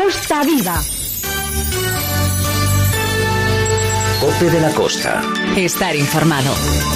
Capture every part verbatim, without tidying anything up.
Costa Viva. COPE de la Costa. Estar informado.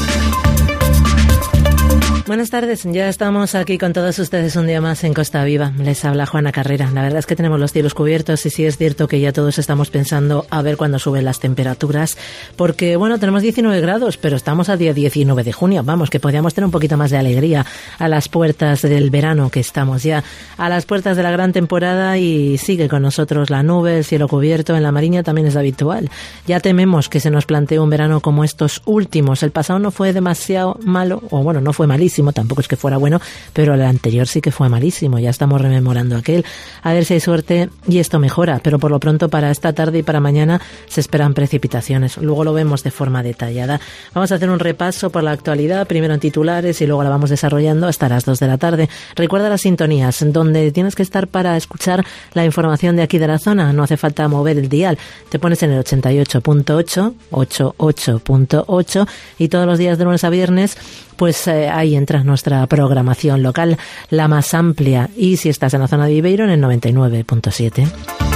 Buenas tardes, ya estamos aquí con todos ustedes un día más en Costa Viva. Les habla Juana Carrera. La verdad es que tenemos los cielos cubiertos y sí es cierto que ya todos estamos pensando a ver cuándo suben las temperaturas, porque bueno, tenemos diecinueve grados, pero estamos a día diecinueve de junio. Vamos, que podríamos tener un poquito más de alegría a las puertas del verano, que estamos ya a las puertas de la gran temporada y sigue con nosotros la nube, el cielo cubierto. En la Mariña también es habitual. Ya tememos que se nos plantee un verano como estos últimos. El pasado no fue demasiado malo, o bueno, no fue malísimo. Tampoco es que fuera bueno, pero el anterior sí que fue malísimo. Ya estamos rememorando aquel. A ver si hay suerte y esto mejora, pero por lo pronto para esta tarde y para mañana se esperan precipitaciones. Luego lo vemos de forma detallada. Vamos a hacer un repaso por la actualidad, primero en titulares y luego la vamos desarrollando hasta las dos de la tarde. Recuerda las sintonías, donde tienes que estar para escuchar la información de aquí de la zona. No hace falta mover el dial. Te pones en el ochenta y ocho punto ocho, ochenta y ocho punto ocho y todos los días de lunes a viernes pues eh, ahí entra nuestra programación local, la más amplia. Y si estás en la zona de Viveiro, en el noventa y nueve punto siete.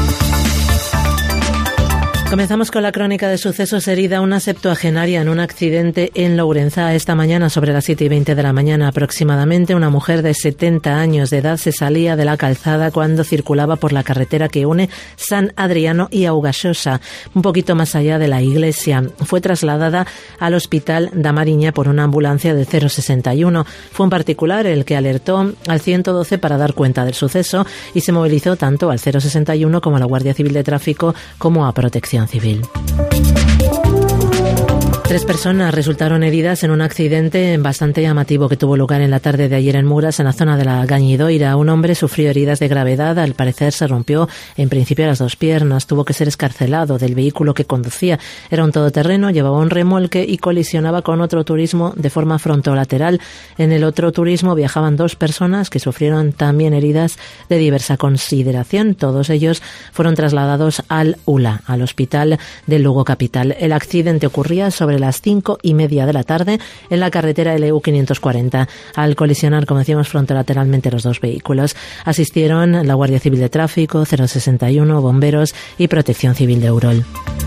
Comenzamos con la crónica de sucesos. Herida una septuagenaria en un accidente en Lourençá. Esta mañana, sobre las siete y veinte de la mañana aproximadamente, una mujer de setenta años de edad se salía de la calzada cuando circulaba por la carretera que une San Adriano y Augaxosa, un poquito más allá de la iglesia. Fue trasladada al hospital da Mariña por una ambulancia de cero sesenta y uno. Fue un particular el que alertó al ciento doce para dar cuenta del suceso y se movilizó tanto al cero sesenta y uno como a la Guardia Civil de Tráfico como a Protección Civil. Tres personas resultaron heridas en un accidente bastante llamativo que tuvo lugar en la tarde de ayer en Muras, en la zona de la Gañidoira. Un hombre sufrió heridas de gravedad. Al parecer se rompió en principio las dos piernas. Tuvo que ser excarcelado del vehículo que conducía. Era un todoterreno, llevaba un remolque y colisionaba con otro turismo de forma frontolateral. En el otro turismo viajaban dos personas que sufrieron también heridas de diversa consideración. Todos ellos fueron trasladados al U L A, al hospital de Lugo Capital. El accidente ocurría sobre las cinco y media de la tarde en la carretera L U quinientos cuarenta. Al colisionar, como decíamos, frontolateralmente los dos vehículos, asistieron la Guardia Civil de Tráfico, cero sesenta y uno, bomberos y Protección Civil de Urol.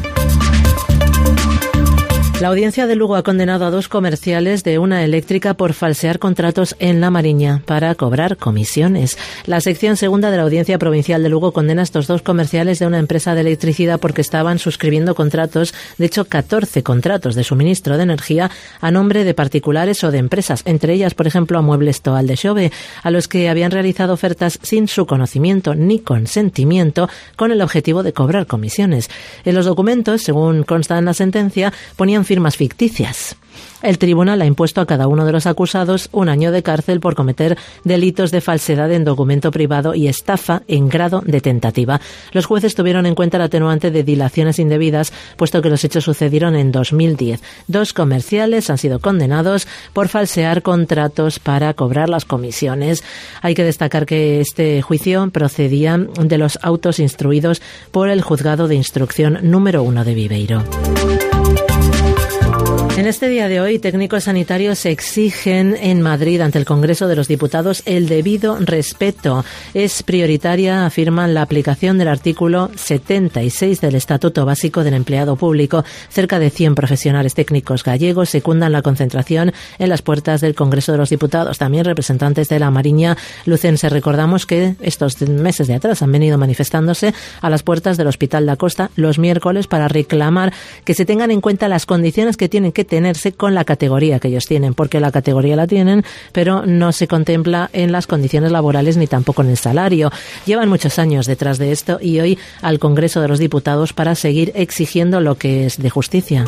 La audiencia de Lugo ha condenado a dos comerciales de una eléctrica por falsear contratos en La Mariña para cobrar comisiones. La sección segunda de la Audiencia Provincial de Lugo condena a estos dos comerciales de una empresa de electricidad porque estaban suscribiendo contratos, de hecho catorce contratos de suministro de energía a nombre de particulares o de empresas, entre ellas, por ejemplo, a Muebles Toal de Xove, a los que habían realizado ofertas sin su conocimiento ni consentimiento con el objetivo de cobrar comisiones. En los documentos, según consta en la sentencia, ponían firmas ficticias. El tribunal ha impuesto a cada uno de los acusados un año de cárcel por cometer delitos de falsedad en documento privado y estafa en grado de tentativa. Los jueces tuvieron en cuenta el atenuante de dilaciones indebidas, puesto que los hechos sucedieron en dos mil diez. Dos comerciales han sido condenados por falsear contratos para cobrar las comisiones. Hay que destacar que este juicio procedía de los autos instruidos por el Juzgado de Instrucción número uno de Viveiro. En este día de hoy, técnicos sanitarios exigen en Madrid, ante el Congreso de los Diputados, el debido respeto. Es prioritaria, afirman, la aplicación del artículo setenta y seis del Estatuto Básico del Empleado Público. Cerca de cien profesionales técnicos gallegos secundan la concentración en las puertas del Congreso de los Diputados. También representantes de la Mariña lucense. Recordamos que estos meses de atrás han venido manifestándose a las puertas del Hospital da Costa los miércoles para reclamar que se tengan en cuenta las condiciones que tienen que tenerse con la categoría que ellos tienen, porque la categoría la tienen, pero no se contempla en las condiciones laborales ni tampoco en el salario. Llevan muchos años detrás de esto y hoy al Congreso de los Diputados para seguir exigiendo lo que es de justicia.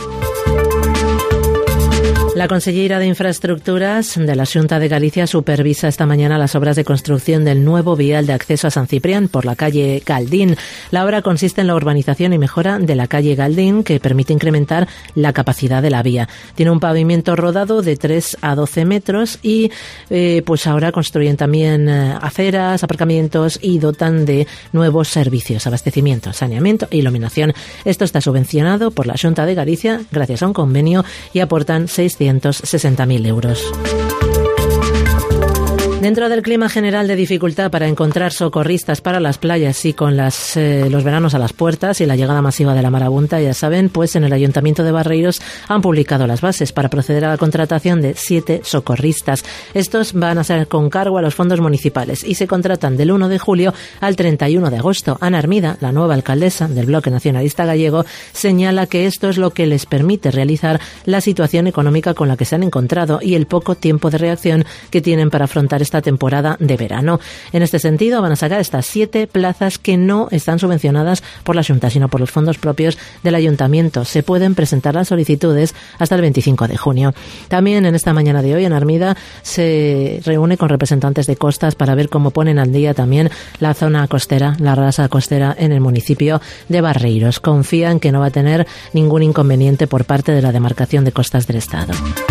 La consellera de Infraestructuras de la Xunta de Galicia supervisa esta mañana las obras de construcción del nuevo vial de acceso a San Ciprián por la calle Galdín. La obra consiste en la urbanización y mejora de la calle Galdín, que permite incrementar la capacidad de la vía. Tiene un pavimento rodado de tres a doce metros y eh, pues ahora construyen también eh, aceras, aparcamientos y dotan de nuevos servicios, abastecimiento, saneamiento e iluminación. Esto está subvencionado por la Xunta de Galicia gracias a un convenio y aportan seiscientos sesenta mil euros. Dentro del clima general de dificultad para encontrar socorristas para las playas y con las, eh, los veranos a las puertas y la llegada masiva de la marabunta, ya saben, pues en el Ayuntamiento de Barreiros han publicado las bases para proceder a la contratación de siete socorristas. Estos van a ser con cargo a los fondos municipales y se contratan del uno de julio al treinta y uno de agosto. Ana Armida, la nueva alcaldesa del Bloque Nacionalista Gallego, señala que esto es lo que les permite realizar la situación económica con la que se han encontrado y el poco tiempo de reacción que tienen para afrontar esta temporada de verano. En este sentido, van a sacar estas siete plazas que no están subvencionadas por la Junta, sino por los fondos propios del Ayuntamiento. Se pueden presentar las solicitudes hasta el veinticinco de junio. También en esta mañana de hoy, en Armida se reúne con representantes de costas para ver cómo ponen al día también la zona costera, la rasa costera en el municipio de Barreiros. Confían que no va a tener ningún inconveniente por parte de la demarcación de costas del Estado.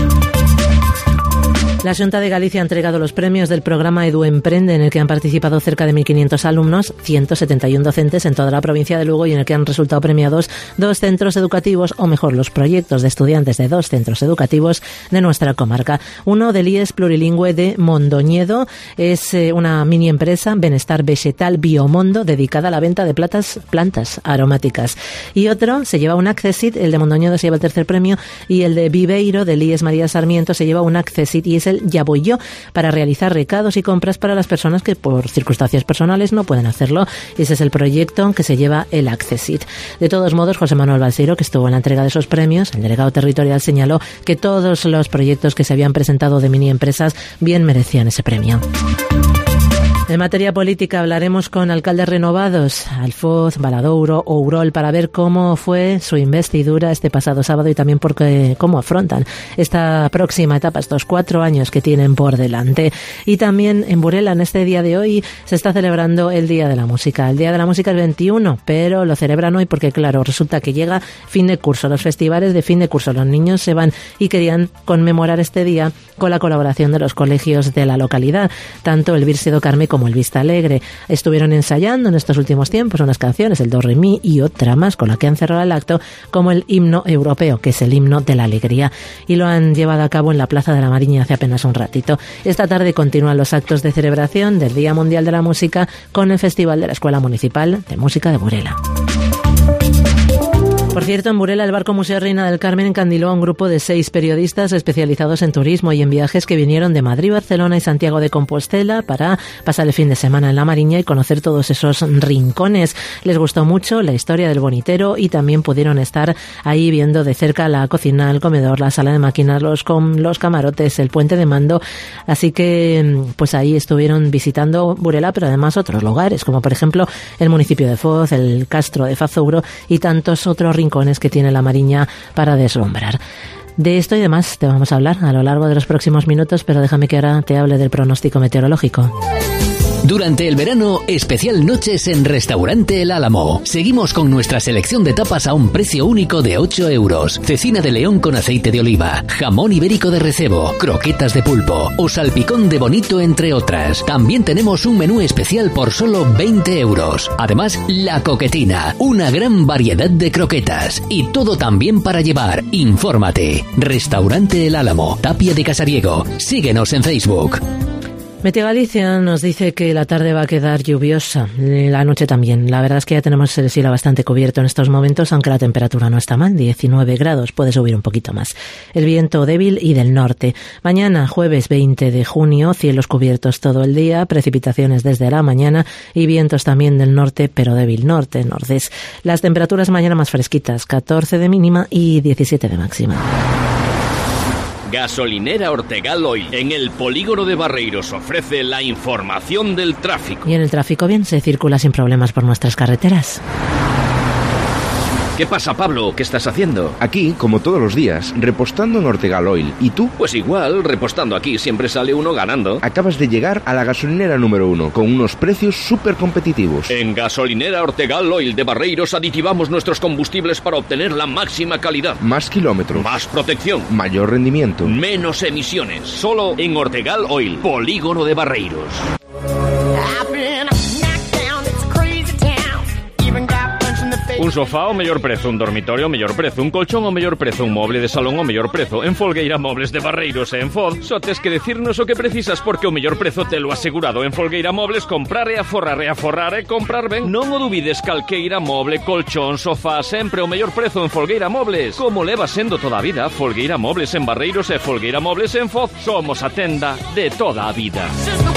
La Xunta de Galicia ha entregado los premios del programa Edu Emprende, en el que han participado cerca de mil quinientos alumnos, ciento setenta y uno docentes en toda la provincia de Lugo, y en el que han resultado premiados dos centros educativos, o mejor, los proyectos de estudiantes de dos centros educativos de nuestra comarca. Uno del I E S plurilingüe de Mondoñedo, es eh, una mini empresa, Benestar Vegetal Biomondo, dedicada a la venta de plantas, plantas aromáticas. Y otro se lleva un Accessit, el de Mondoñedo se lleva el tercer premio, y el de Viveiro del I E S María Sarmiento se lleva un Accessit, y es el Ya Voy Yo, para realizar recados y compras para las personas que por circunstancias personales no pueden hacerlo. Ese es el proyecto que se lleva el Accessit. De todos modos, José Manuel Balseiro, que estuvo en la entrega de esos premios, el delegado territorial, señaló que todos los proyectos que se habían presentado de mini empresas bien merecían ese premio. En materia política hablaremos con alcaldes renovados, Alfoz, Valadouro, Ourol, para ver cómo fue su investidura este pasado sábado y también porque, cómo afrontan esta próxima etapa, estos cuatro años que tienen por delante. Y también en Burela, en este día de hoy, se está celebrando el Día de la Música. El Día de la Música es veintiuno, pero lo celebran hoy porque, claro, resulta que llega fin de curso, los festivales de fin de curso. Los niños se van y querían conmemorar este día con la colaboración de los colegios de la localidad, tanto el Virse do Carme como el Vista Alegre. Estuvieron ensayando en estos últimos tiempos unas canciones, el Do Re Mi y otra más, con la que han cerrado el acto, como el himno europeo, que es el himno de la alegría, y lo han llevado a cabo en la Plaza de la Mariña hace apenas un ratito. Esta tarde continúan los actos de celebración del Día Mundial de la Música con el Festival de la Escuela Municipal de Música de Burela. Por cierto, en Burela, el Barco Museo Reina del Carmen encandiló a un grupo de seis periodistas especializados en turismo y en viajes que vinieron de Madrid, Barcelona y Santiago de Compostela para pasar el fin de semana en la Mariña y conocer todos esos rincones. Les gustó mucho la historia del bonitero y también pudieron estar ahí viendo de cerca la cocina, el comedor, la sala de máquinas, los, com- los camarotes, el puente de mando. Así que pues ahí estuvieron visitando Burela, pero además otros lugares, como por ejemplo el municipio de Foz, el Castro de Fazouro y tantos otros rincones que tiene la Mariña para deslumbrar. De esto y demás te vamos a hablar a lo largo de los próximos minutos, pero déjame que ahora te hable del pronóstico meteorológico. Durante el verano, especial noches en Restaurante El Álamo. Seguimos con nuestra selección de tapas a un precio único de ocho euros. Cecina de león con aceite de oliva, jamón ibérico de recebo, croquetas de pulpo o salpicón de bonito, entre otras. También tenemos un menú especial por solo veinte euros. Además, la coquetina, una gran variedad de croquetas y todo también para llevar. Infórmate. Restaurante El Álamo, Tapia de Casariego. Síguenos en Facebook. Meteo Galicia nos dice que la tarde va a quedar lluviosa, la noche también. La verdad es que ya tenemos el cielo bastante cubierto en estos momentos, aunque la temperatura no está mal, diecinueve grados, puede subir un poquito más. El viento débil y del norte. Mañana, jueves veinte de junio, cielos cubiertos todo el día, precipitaciones desde la mañana y vientos también del norte, pero débil norte, nordés. Las temperaturas mañana más fresquitas, catorce de mínima y diecisiete de máxima. Gasolinera Ortegal Oil, en el polígono de Barreiros, ofrece la información del tráfico. Y en el tráfico bien, se circula sin problemas por nuestras carreteras. ¿Qué pasa, Pablo? ¿Qué estás haciendo? Aquí, como todos los días, repostando en Ortegal Oil. ¿Y tú? Pues igual, repostando aquí siempre sale uno ganando. Acabas de llegar a la gasolinera número uno, con unos precios súper competitivos. En Gasolinera Ortegal Oil de Barreiros aditivamos nuestros combustibles para obtener la máxima calidad. Más kilómetros. Más protección. Mayor rendimiento. Menos emisiones. Solo en Ortegal Oil, polígono de Barreiros. Un sofá ao mellor prezo, un dormitorio ao mellor prezo, un colchón ao mellor prezo, un moble de salón ao mellor prezo. En Folgueira Mobles de Barreiros e en Foz, só tes que decirnos o que precisas porque o mellor prezo telo asegurado. En Folgueira Mobles comprar e aforrar e aforrar e comprar ben. Non o dubides, calqueira moble, colchón, sofá, sempre o mellor prezo en Folgueira Mobles. Como leva sendo toda a vida, Folgueira Mobles en Barreiros e Folgueira Mobles en Foz. Somos a tenda de toda a vida.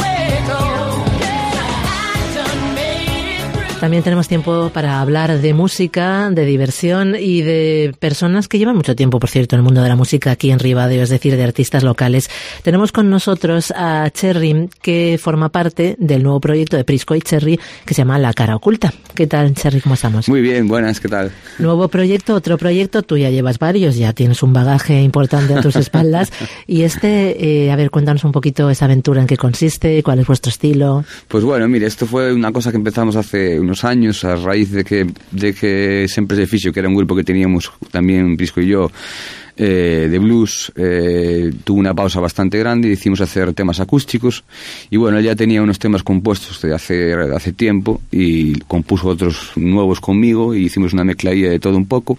También tenemos tiempo para hablar de música, de diversión y de personas que llevan mucho tiempo, por cierto, en el mundo de la música aquí en Ribadeo, es decir, de artistas locales. Tenemos con nosotros a Cherry, que forma parte del nuevo proyecto de Prisco y Cherry, que se llama La Cara Oculta. ¿Qué tal, Cherry? ¿Cómo estamos? Muy bien, buenas, ¿qué tal? Nuevo proyecto, otro proyecto, tú ya llevas varios, ya tienes un bagaje importante a tus espaldas. Y este, eh, a ver, cuéntanos un poquito esa aventura, en qué consiste, cuál es vuestro estilo. Pues bueno, mire, esto fue una cosa que empezamos hace unos años a raíz de que de que Sempre se fixo, que era un grupo que teníamos también Prisco y yo, eh, de blues, eh, tuvo una pausa bastante grande y decidimos hacer temas acústicos. Y bueno, él ya tenía unos temas compuestos de hace, hace tiempo y compuso otros nuevos conmigo y hicimos una mezcla ahí de todo un poco,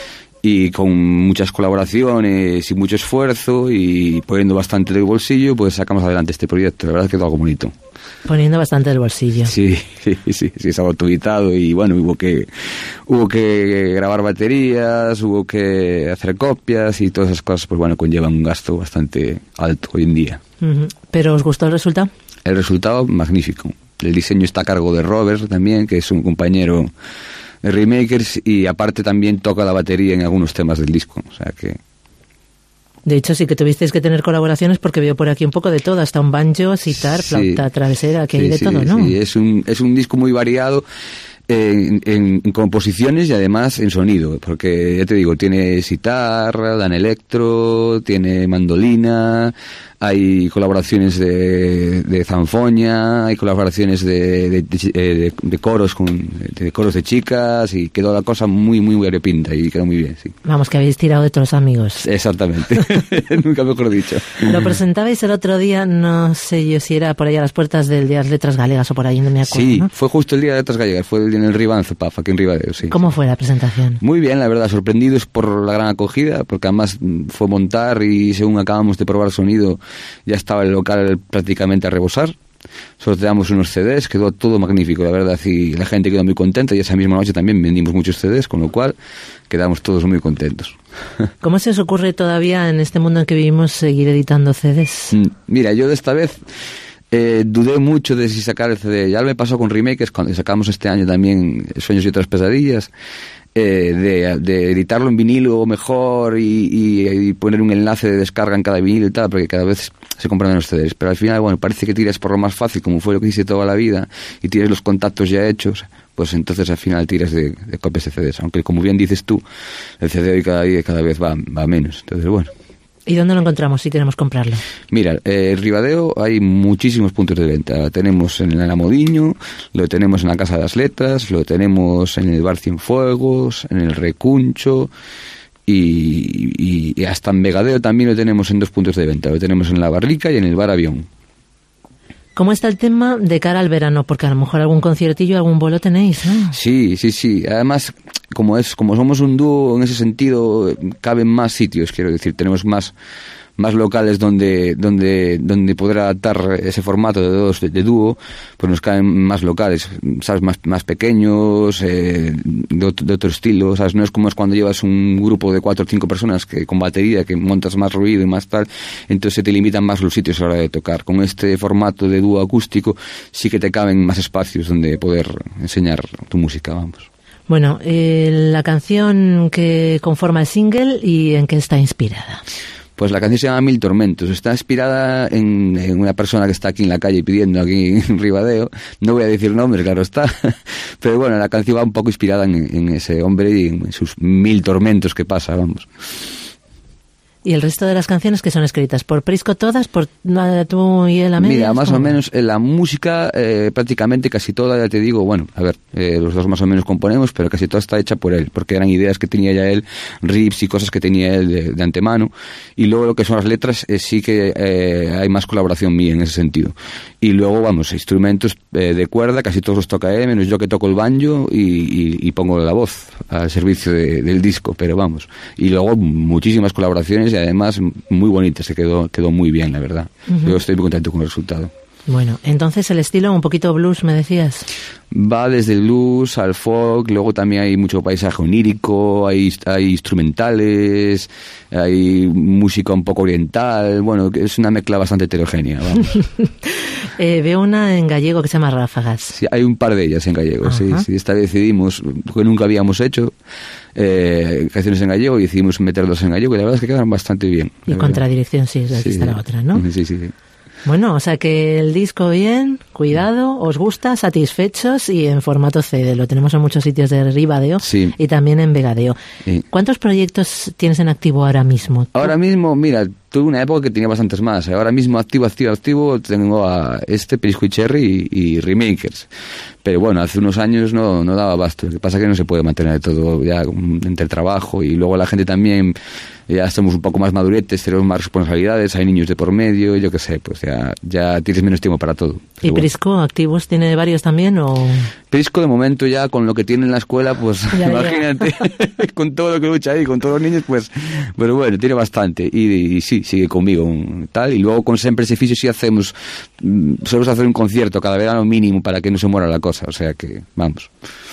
y con muchas colaboraciones y mucho esfuerzo y poniendo bastante del bolsillo, pues sacamos adelante este proyecto. La verdad es que quedó algo bonito. Poniendo bastante del bolsillo. Sí, sí, sí, sí, estaba autoeditado y bueno, hubo que hubo que grabar baterías, hubo que hacer copias y todas esas cosas, pues bueno, conllevan un gasto bastante alto hoy en día. Uh-huh. ¿Pero os gustó el resultado? El resultado, magnífico. El diseño está a cargo de Robert también, que es un compañero de Remakers, y aparte también toca la batería en algunos temas del disco, o sea que... De hecho, sí que tuvisteis que tener colaboraciones porque veo por aquí un poco de todo, hasta un banjo, sitar, sí, flauta travesera, que sí, hay de sí, todo, ¿no? Sí, es un, es un disco muy variado en, en, en composiciones y además en sonido, porque ya te digo, tiene sitar, dan electro, tiene mandolina, hay colaboraciones de, de zanfoña, hay colaboraciones de, de, de, de coros con de coros de chicas, y quedó la cosa muy muy variopinta y quedó muy bien, sí. Vamos, que habéis tirado de todos los amigos. Exactamente. Nunca mejor dicho. Lo presentabais el otro día, no sé yo si era por ahí a las puertas del Día de las Letras Galegas o por ahí, no me acuerdo. Sí, ¿no? fue justo el Día de Letras Gallegas, fue en el Ribanzo, Paf, aquí en Ribadeo, sí. ¿Cómo fue la presentación? Muy bien, la verdad, sorprendidos por la gran acogida, porque además fue montar y según acabamos de probar sonido, ya estaba el local prácticamente a rebosar. Sorteamos unos C Ds, quedó todo magnífico, la verdad, y la gente quedó muy contenta, y esa misma noche también vendimos muchos C Ds, con lo cual quedamos todos muy contentos. ¿Cómo se os ocurre todavía en este mundo en que vivimos seguir editando C Ds? Mira, yo de esta vez eh, dudé mucho de si sacar el C D. Ya me pasó con Remakers, cuando sacamos este año también Sueños y otras pesadillas. Eh, de, de editarlo en vinilo mejor y, y, y poner un enlace de descarga en cada vinilo y tal, porque cada vez se compran menos C Ds, pero al final, bueno, parece que tiras por lo más fácil, como fue lo que hice toda la vida, y tienes los contactos ya hechos, pues entonces al final tiras de, de copias de C Ds, aunque como bien dices tú, el C D hoy cada día cada vez va, va menos, entonces bueno. ¿Y dónde lo encontramos si queremos comprarlo? Mira, eh, en Ribadeo hay muchísimos puntos de venta. Lo tenemos en el Alamodiño, lo tenemos en la Casa de las Letras, lo tenemos en el Bar Cienfuegos, en el Recuncho, y, y, y hasta en Vegadeo también lo tenemos en dos puntos de venta. Lo tenemos en la Barrica y en el Bar Avión. ¿Cómo está el tema de cara al verano? Porque a lo mejor algún conciertillo, algún bolo tenéis, ¿no? Sí, sí, sí. Además, como es, como somos un dúo, en ese sentido, caben más sitios, quiero decir, tenemos más más locales donde donde donde poder adaptar ese formato de dos de, de dúo, pues nos caen más locales, sabes, más más pequeños, eh, de, otro, de otro estilo, sabes, no es como es cuando llevas un grupo de cuatro o cinco personas que con batería, que montas más ruido y más tal, entonces se te limitan más los sitios a la hora de tocar. Con este formato de dúo acústico sí que te caben más espacios donde poder enseñar tu música, vamos. Bueno, eh, la canción que conforma el single, ¿y en qué está inspirada? Pues la canción se llama Mil Tormentos. Está inspirada en, en una persona que está aquí en la calle pidiendo, aquí en Ribadeo. No voy a decir nombres, claro está. Pero bueno, la canción va un poco inspirada en, en ese hombre y en sus mil tormentos que pasa, vamos. ¿Y el resto de las canciones que son escritas? ¿Por Prisco todas? ¿Por tú y él a medias? Mira, más ¿Cómo? o menos en la música, eh, prácticamente casi toda, ya te digo, bueno, a ver, eh, los dos más o menos componemos, pero casi toda está hecha por él, porque eran ideas que tenía ya él, riffs y cosas que tenía él de, de antemano. Y luego lo que son las letras, eh, sí que eh, hay más colaboración mía en ese sentido. Y luego, vamos, instrumentos eh, de cuerda, casi todos los toca él, menos yo que toco el banjo y, y, y pongo la voz al servicio de, del disco, pero vamos. Y luego muchísimas colaboraciones y además muy bonita, se quedó quedó muy bien, la verdad. Uh-huh. Yo estoy muy contento con el resultado. Bueno, entonces el estilo un poquito blues, me decías. Va desde el blues al folk, luego también hay mucho paisaje onírico, hay, hay instrumentales, hay música un poco oriental, bueno, es una mezcla bastante heterogénea, vamos. eh, veo una en gallego que se llama Ráfagas. Sí, hay un par de ellas en gallego, sí, sí, esta vez decidimos, que nunca habíamos hecho, eh, canciones en gallego y decidimos meterlas en gallego y la verdad es que quedaron bastante bien. Y Contradirección, sí, aquí sí, está la otra, ¿no? Sí, sí, sí. Bueno, o sea que el disco bien, cuidado, os gusta, satisfechos y en formato C D. Lo tenemos en muchos sitios de Ribadeo sí. y también en Vegadeo. Sí. ¿Cuántos proyectos tienes en activo ahora mismo? Ahora mismo, mira, tuve una época que tenía bastantes más. Ahora mismo activo, activo, activo tengo a este, Prisco y Cherry y, y Remakers. Pero bueno, hace unos años no, no daba basto. Lo que pasa es que no se puede mantener todo ya entre el trabajo y luego la gente también, ya estamos un poco más maduretes, tenemos más responsabilidades, hay niños de por medio, yo qué sé, pues ya, ya tienes menos tiempo para todo. Pero ¿y bueno. Prisco activos tiene varios también o...? Prisco de momento ya con lo que tiene en la escuela, pues ya, imagínate, ya. Con todo lo que lucha ahí, con todos los niños, pues, pero bueno, tiene bastante y, y sí, sigue conmigo tal, y luego con Sempre Se Fixo sí hacemos, solemos hacer un concierto cada verano mínimo para que no se muera la cosa, o sea que, vamos.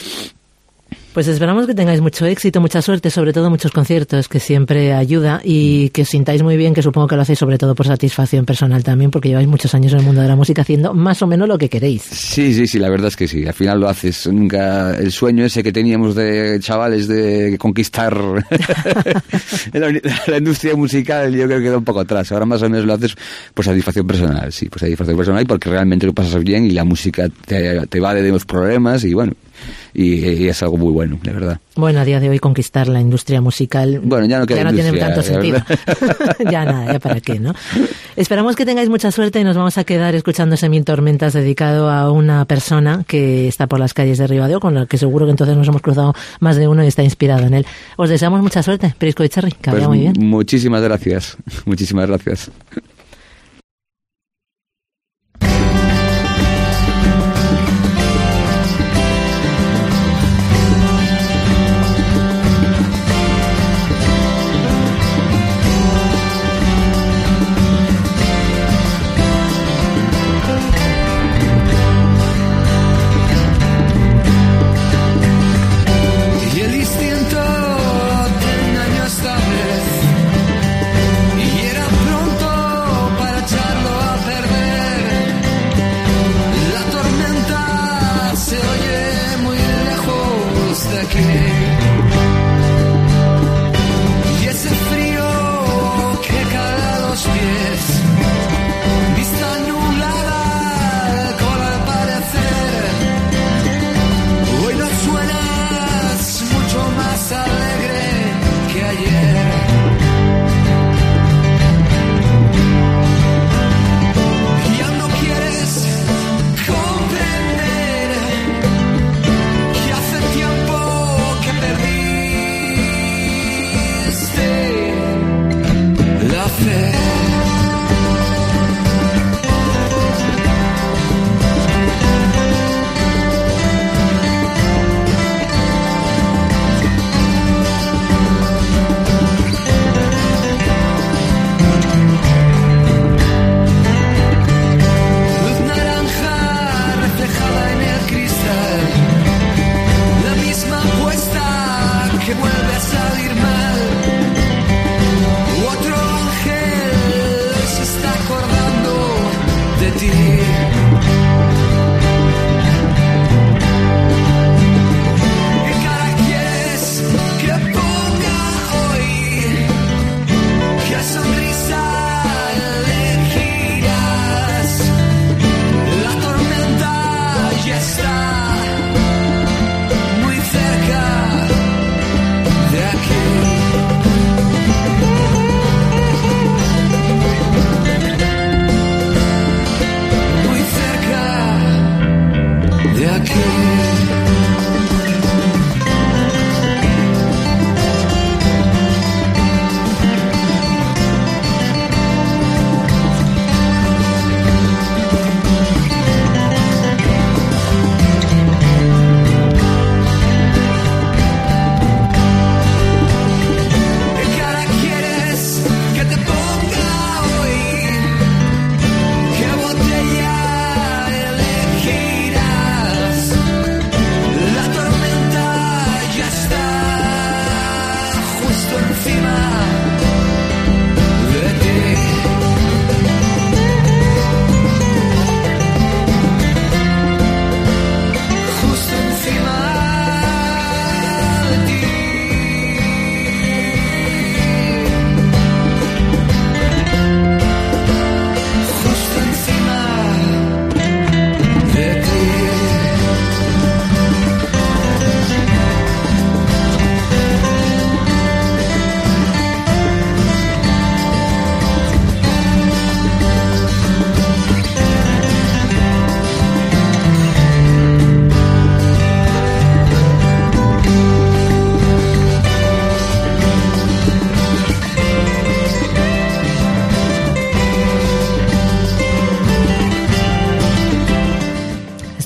Pues esperamos que tengáis mucho éxito, mucha suerte, sobre todo muchos conciertos, que siempre ayuda, y que os sintáis muy bien, que supongo que lo hacéis sobre todo por satisfacción personal también, porque lleváis muchos años en el mundo de la música haciendo más o menos lo que queréis. Sí, sí, sí, la verdad es que sí, al final lo haces. Nunca el sueño ese que teníamos de chavales de conquistar la, la industria musical, yo creo que queda un poco atrás. Ahora más o menos lo haces por satisfacción personal, sí, por satisfacción personal y porque realmente lo pasas bien y la música te, te vale de los problemas y bueno, y, y es algo muy bueno, de verdad. Bueno, a día de hoy conquistar la industria musical bueno, ya no, queda ya no tiene tanto sentido. Ya nada, ya para qué, ¿no? Esperamos que tengáis mucha suerte y nos vamos a quedar escuchando ese Mil Tormentas dedicado a una persona que está por las calles de Ribadeo, con la que seguro que entonces nos hemos cruzado más de uno y está inspirado en él. Os deseamos mucha suerte, Prisco y Cherry, que vaya pues muy bien. Muchísimas gracias, muchísimas gracias. Y era pronto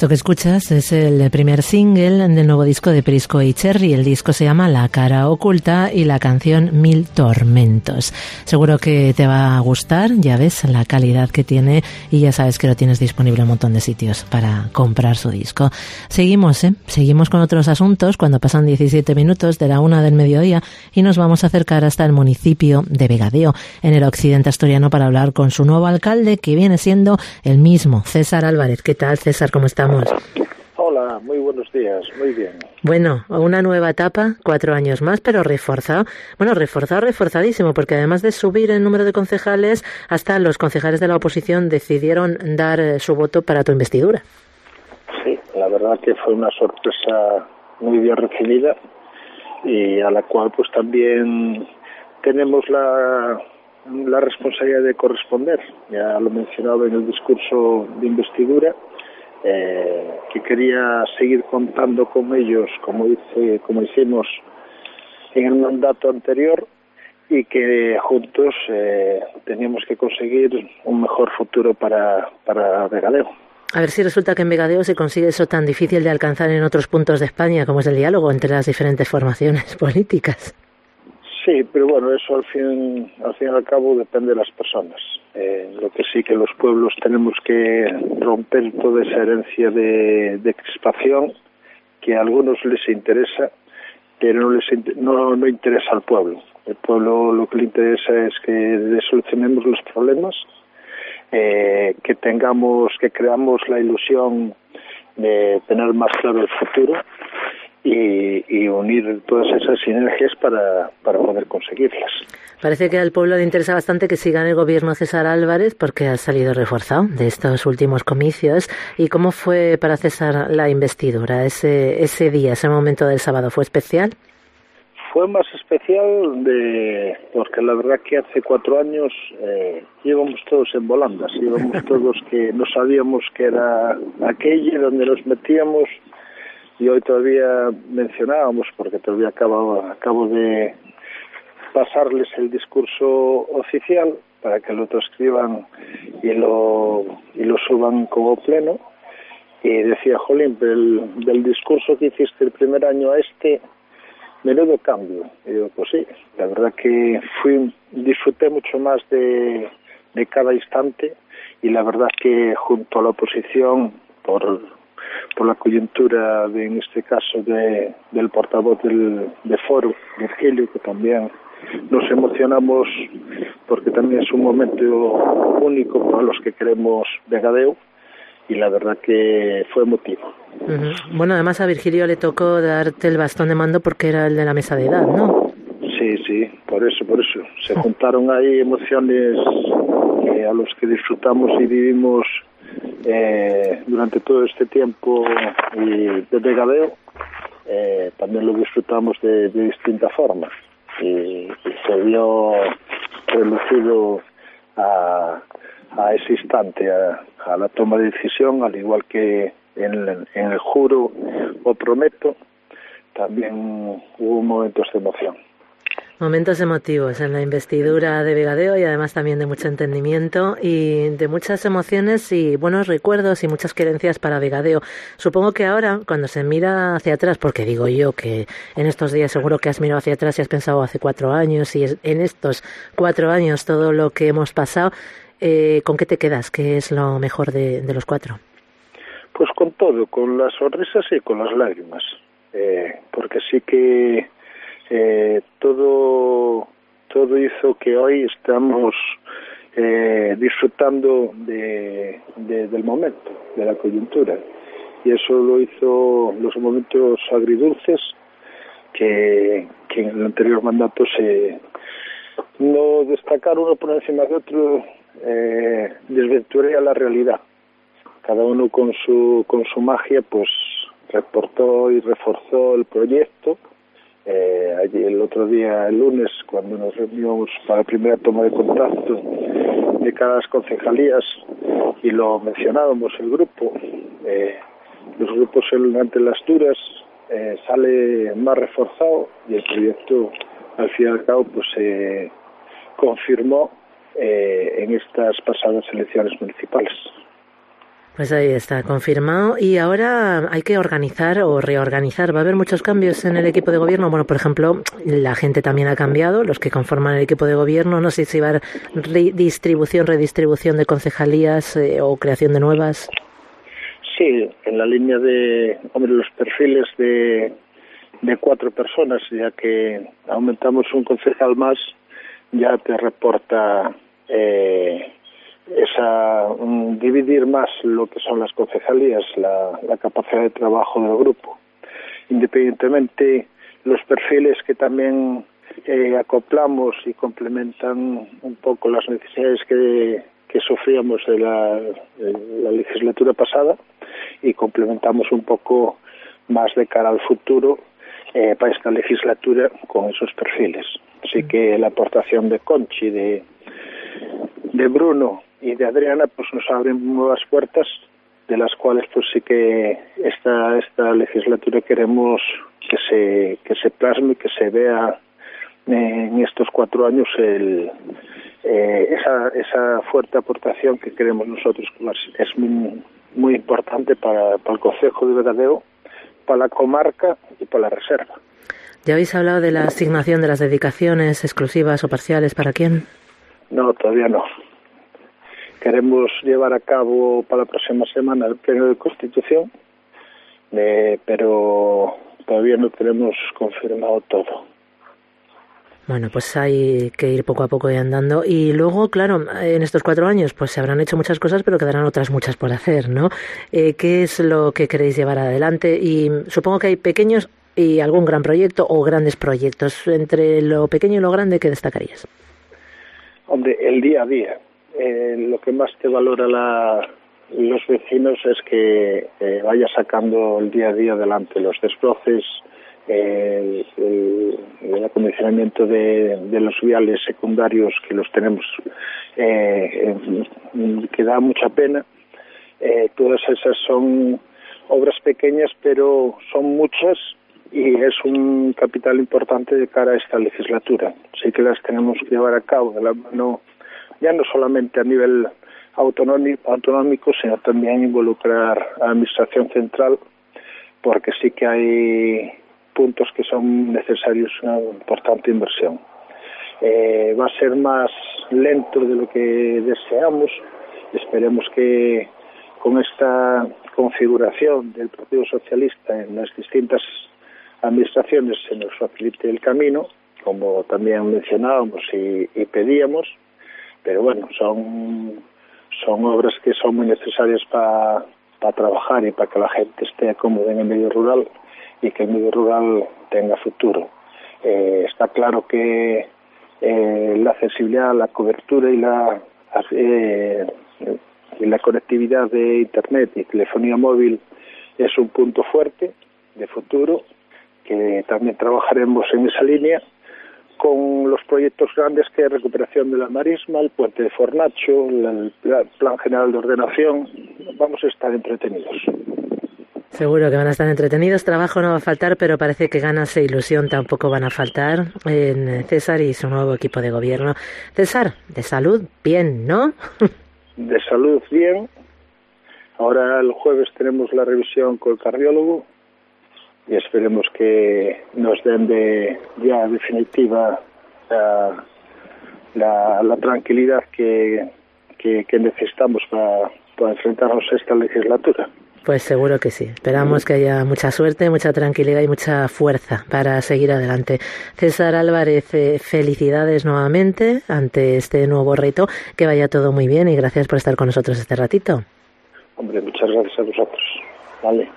Esto que escuchas es el primer single del nuevo disco de Prisco y Cherry. El disco se llama La cara oculta y la canción Mil tormentos. Seguro que te va a gustar, ya ves la calidad que tiene y ya sabes que lo tienes disponible en un montón de sitios para comprar su disco. Seguimos, ¿eh? Seguimos con otros asuntos cuando pasan diecisiete minutos de la una del mediodía y nos vamos a acercar hasta el municipio de Vegadeo, en el occidente asturiano, para hablar con su nuevo alcalde, que viene siendo el mismo, César Álvarez. ¿Qué tal, César? ¿Cómo estamos? Hola, muy buenos días, muy bien. Bueno, una nueva etapa, cuatro años más, pero reforzado. Bueno, reforzado, reforzadísimo, porque además de subir el número de concejales, hasta los concejales de la oposición decidieron dar su voto para tu investidura. Sí, la verdad que fue una sorpresa muy bien recibida y a la cual pues también tenemos la, la responsabilidad de corresponder. Ya lo mencionaba en el discurso de investidura, eh, que quería seguir contando con ellos como hice, como hicimos en el mandato anterior, y que juntos eh, teníamos que conseguir un mejor futuro para, para Vegadeo. A ver si resulta que en Vegadeo se consigue eso tan difícil de alcanzar en otros puntos de España, como es el diálogo entre las diferentes formaciones políticas. Sí, pero bueno, eso al fin, al fin y al cabo depende de las personas. Eh, lo que sí que los pueblos tenemos que romper toda esa herencia de, de crispación que a algunos les interesa, pero no les no, no interesa al pueblo. El pueblo lo que le interesa es que solucionemos los problemas, eh, que tengamos, que creamos la ilusión de tener más claro el futuro y, y unir todas esas sinergias para, para poder conseguirlas. Parece que al pueblo le interesa bastante que siga en el gobierno César Álvarez, porque ha salido reforzado de estos últimos comicios. ¿Y cómo fue para César la investidura? Ese, ese día, ese momento del sábado, ¿fue especial? Fue más especial de porque la verdad que hace cuatro años eh, íbamos todos en volandas, íbamos todos que no sabíamos que era aquello donde nos metíamos, y hoy todavía mencionábamos, porque todavía acabo, acabo de pasarles el discurso oficial para que lo transcriban y lo, y lo suban como pleno, y decía, jolín, del, del discurso que hiciste el primer año a este, menudo cambio. Y digo, pues sí, la verdad que fui, disfruté mucho más de, de cada instante, y la verdad que junto a la oposición, por, por la coyuntura de, en este caso de, del portavoz del de Foro, Virgilio, que también nos emocionamos porque también es un momento único para los que queremos Vegadeo, y la verdad que fue emotivo. Uh-huh. Bueno, además a Virgilio le tocó darte el bastón de mando porque era el de la mesa de edad, ¿no? Sí, sí, por eso, por eso. Se juntaron ahí emociones eh, a los que disfrutamos y vivimos eh, durante todo este tiempo y de Vegadeo. Eh, también lo disfrutamos de, de distintas formas, y, y se vio relucido a a ese instante, a, a la toma de decisión, al igual que en, en el juro o prometo, también hubo momentos de emoción. Momentos emotivos en la investidura de Vegadeo, y además también de mucho entendimiento y de muchas emociones y buenos recuerdos y muchas querencias para Vegadeo. Supongo que ahora, cuando se mira hacia atrás, porque digo yo que en estos días seguro que has mirado hacia atrás y has pensado hace cuatro años, y en estos cuatro años todo lo que hemos pasado, Eh, ¿con qué te quedas? ¿Qué es lo mejor de, de los cuatro? Pues con todo, con las sonrisas y con las lágrimas, eh, porque sí que eh, todo todo hizo que hoy estamos eh, disfrutando de, de, del momento, de la coyuntura, y eso lo hizo los momentos agridulces que, que en el anterior mandato se no destacar uno por encima de otro. Eh, desvirtuaría la realidad. Cada uno con su con su magia pues reportó y reforzó el proyecto. Eh, allí el otro día, el lunes, cuando nos reunimos para la primera toma de contacto de cada las concejalías, y lo mencionábamos el grupo, eh, los grupos ante las duras eh, sale más reforzado, y el proyecto al fin y al cabo pues se eh, confirmó Eh, en estas pasadas elecciones municipales. Pues ahí está, confirmado. Y ahora hay que organizar o reorganizar. ¿Va a haber muchos cambios en el equipo de gobierno? Bueno, por ejemplo, la gente también ha cambiado, los que conforman el equipo de gobierno. No sé si va a haber redistribución, redistribución de concejalías eh, o creación de nuevas. Sí, en la línea de, hombre, los perfiles de, de cuatro personas, ya que aumentamos un concejal más, ya te reporta... Eh, esa um, dividir más lo que son las concejalías, la, la capacidad de trabajo del grupo. Independientemente, los perfiles que también eh, acoplamos y complementan un poco las necesidades que, que sufríamos de la, de la legislatura pasada y complementamos un poco más de cara al futuro eh, para esta legislatura con esos perfiles. Así que la aportación de Conchi, de, de Bruno y de Adriana pues nos abren nuevas puertas, de las cuales pues sí que esta esta legislatura queremos que se que se plasme, que se vea en estos cuatro años el eh, esa esa fuerte aportación que queremos nosotros, que es muy, muy importante para, para el concejo de Vegadeo, para la comarca y para la reserva. ¿Ya habéis hablado de la asignación de las dedicaciones exclusivas o parciales para quién? No, todavía no. Queremos llevar a cabo para la próxima semana el pleno de Constitución, eh, pero todavía no tenemos confirmado todo. Bueno, pues hay que ir poco a poco y andando. Y luego, claro, en estos cuatro años pues se habrán hecho muchas cosas, pero quedarán otras muchas por hacer, ¿no? Eh, ¿Qué es lo que queréis llevar adelante? Y supongo que hay pequeños y algún gran proyecto o grandes proyectos. Entre lo pequeño y lo grande, ¿qué destacarías? Hombre, el día a día. Eh, lo que más te valora la, los vecinos es que eh, vaya sacando el día a día adelante los desbroces, eh, el, el acondicionamiento de, de los viales secundarios que los tenemos, eh, eh, que da mucha pena. Eh, todas esas son obras pequeñas, pero son muchas y es un capital importante de cara a esta legislatura. Así que las tenemos que llevar a cabo de la mano, ya no solamente a nivel autonómico, autonómico, sino también involucrar a la Administración Central, porque sí que hay puntos que son necesarios una importante inversión. Eh, va a ser más lento de lo que deseamos. Esperemos que con esta configuración del Partido Socialista en las distintas administraciones se nos facilite el camino, como también mencionábamos y, y pedíamos, pero bueno, son son obras que son muy necesarias para pa trabajar y para que la gente esté cómoda en el medio rural y que el medio rural tenga futuro. Eh, está claro que eh, la accesibilidad, la cobertura y la eh, y la conectividad de Internet y telefonía móvil es un punto fuerte de futuro, que también trabajaremos en esa línea con los proyectos grandes que es recuperación de la marisma, el puente de Fornacho, el plan general de ordenación. Vamos a estar entretenidos. Seguro que van a estar entretenidos. Trabajo no va a faltar, pero parece que ganas e ilusión tampoco van a faltar en César y su nuevo equipo de gobierno. César, de salud, bien, ¿no? De salud, bien. Ahora el jueves tenemos la revisión con el cardiólogo y esperemos que nos den de ya definitiva la, la, la tranquilidad que, que, que necesitamos para, para enfrentarnos a esta legislatura. Pues seguro que sí. Esperamos que haya mucha suerte, mucha tranquilidad y mucha fuerza para seguir adelante. César Álvarez, eh, felicidades nuevamente ante este nuevo reto. Que vaya todo muy bien y gracias por estar con nosotros este ratito. Hombre, muchas gracias a vosotros. Vale.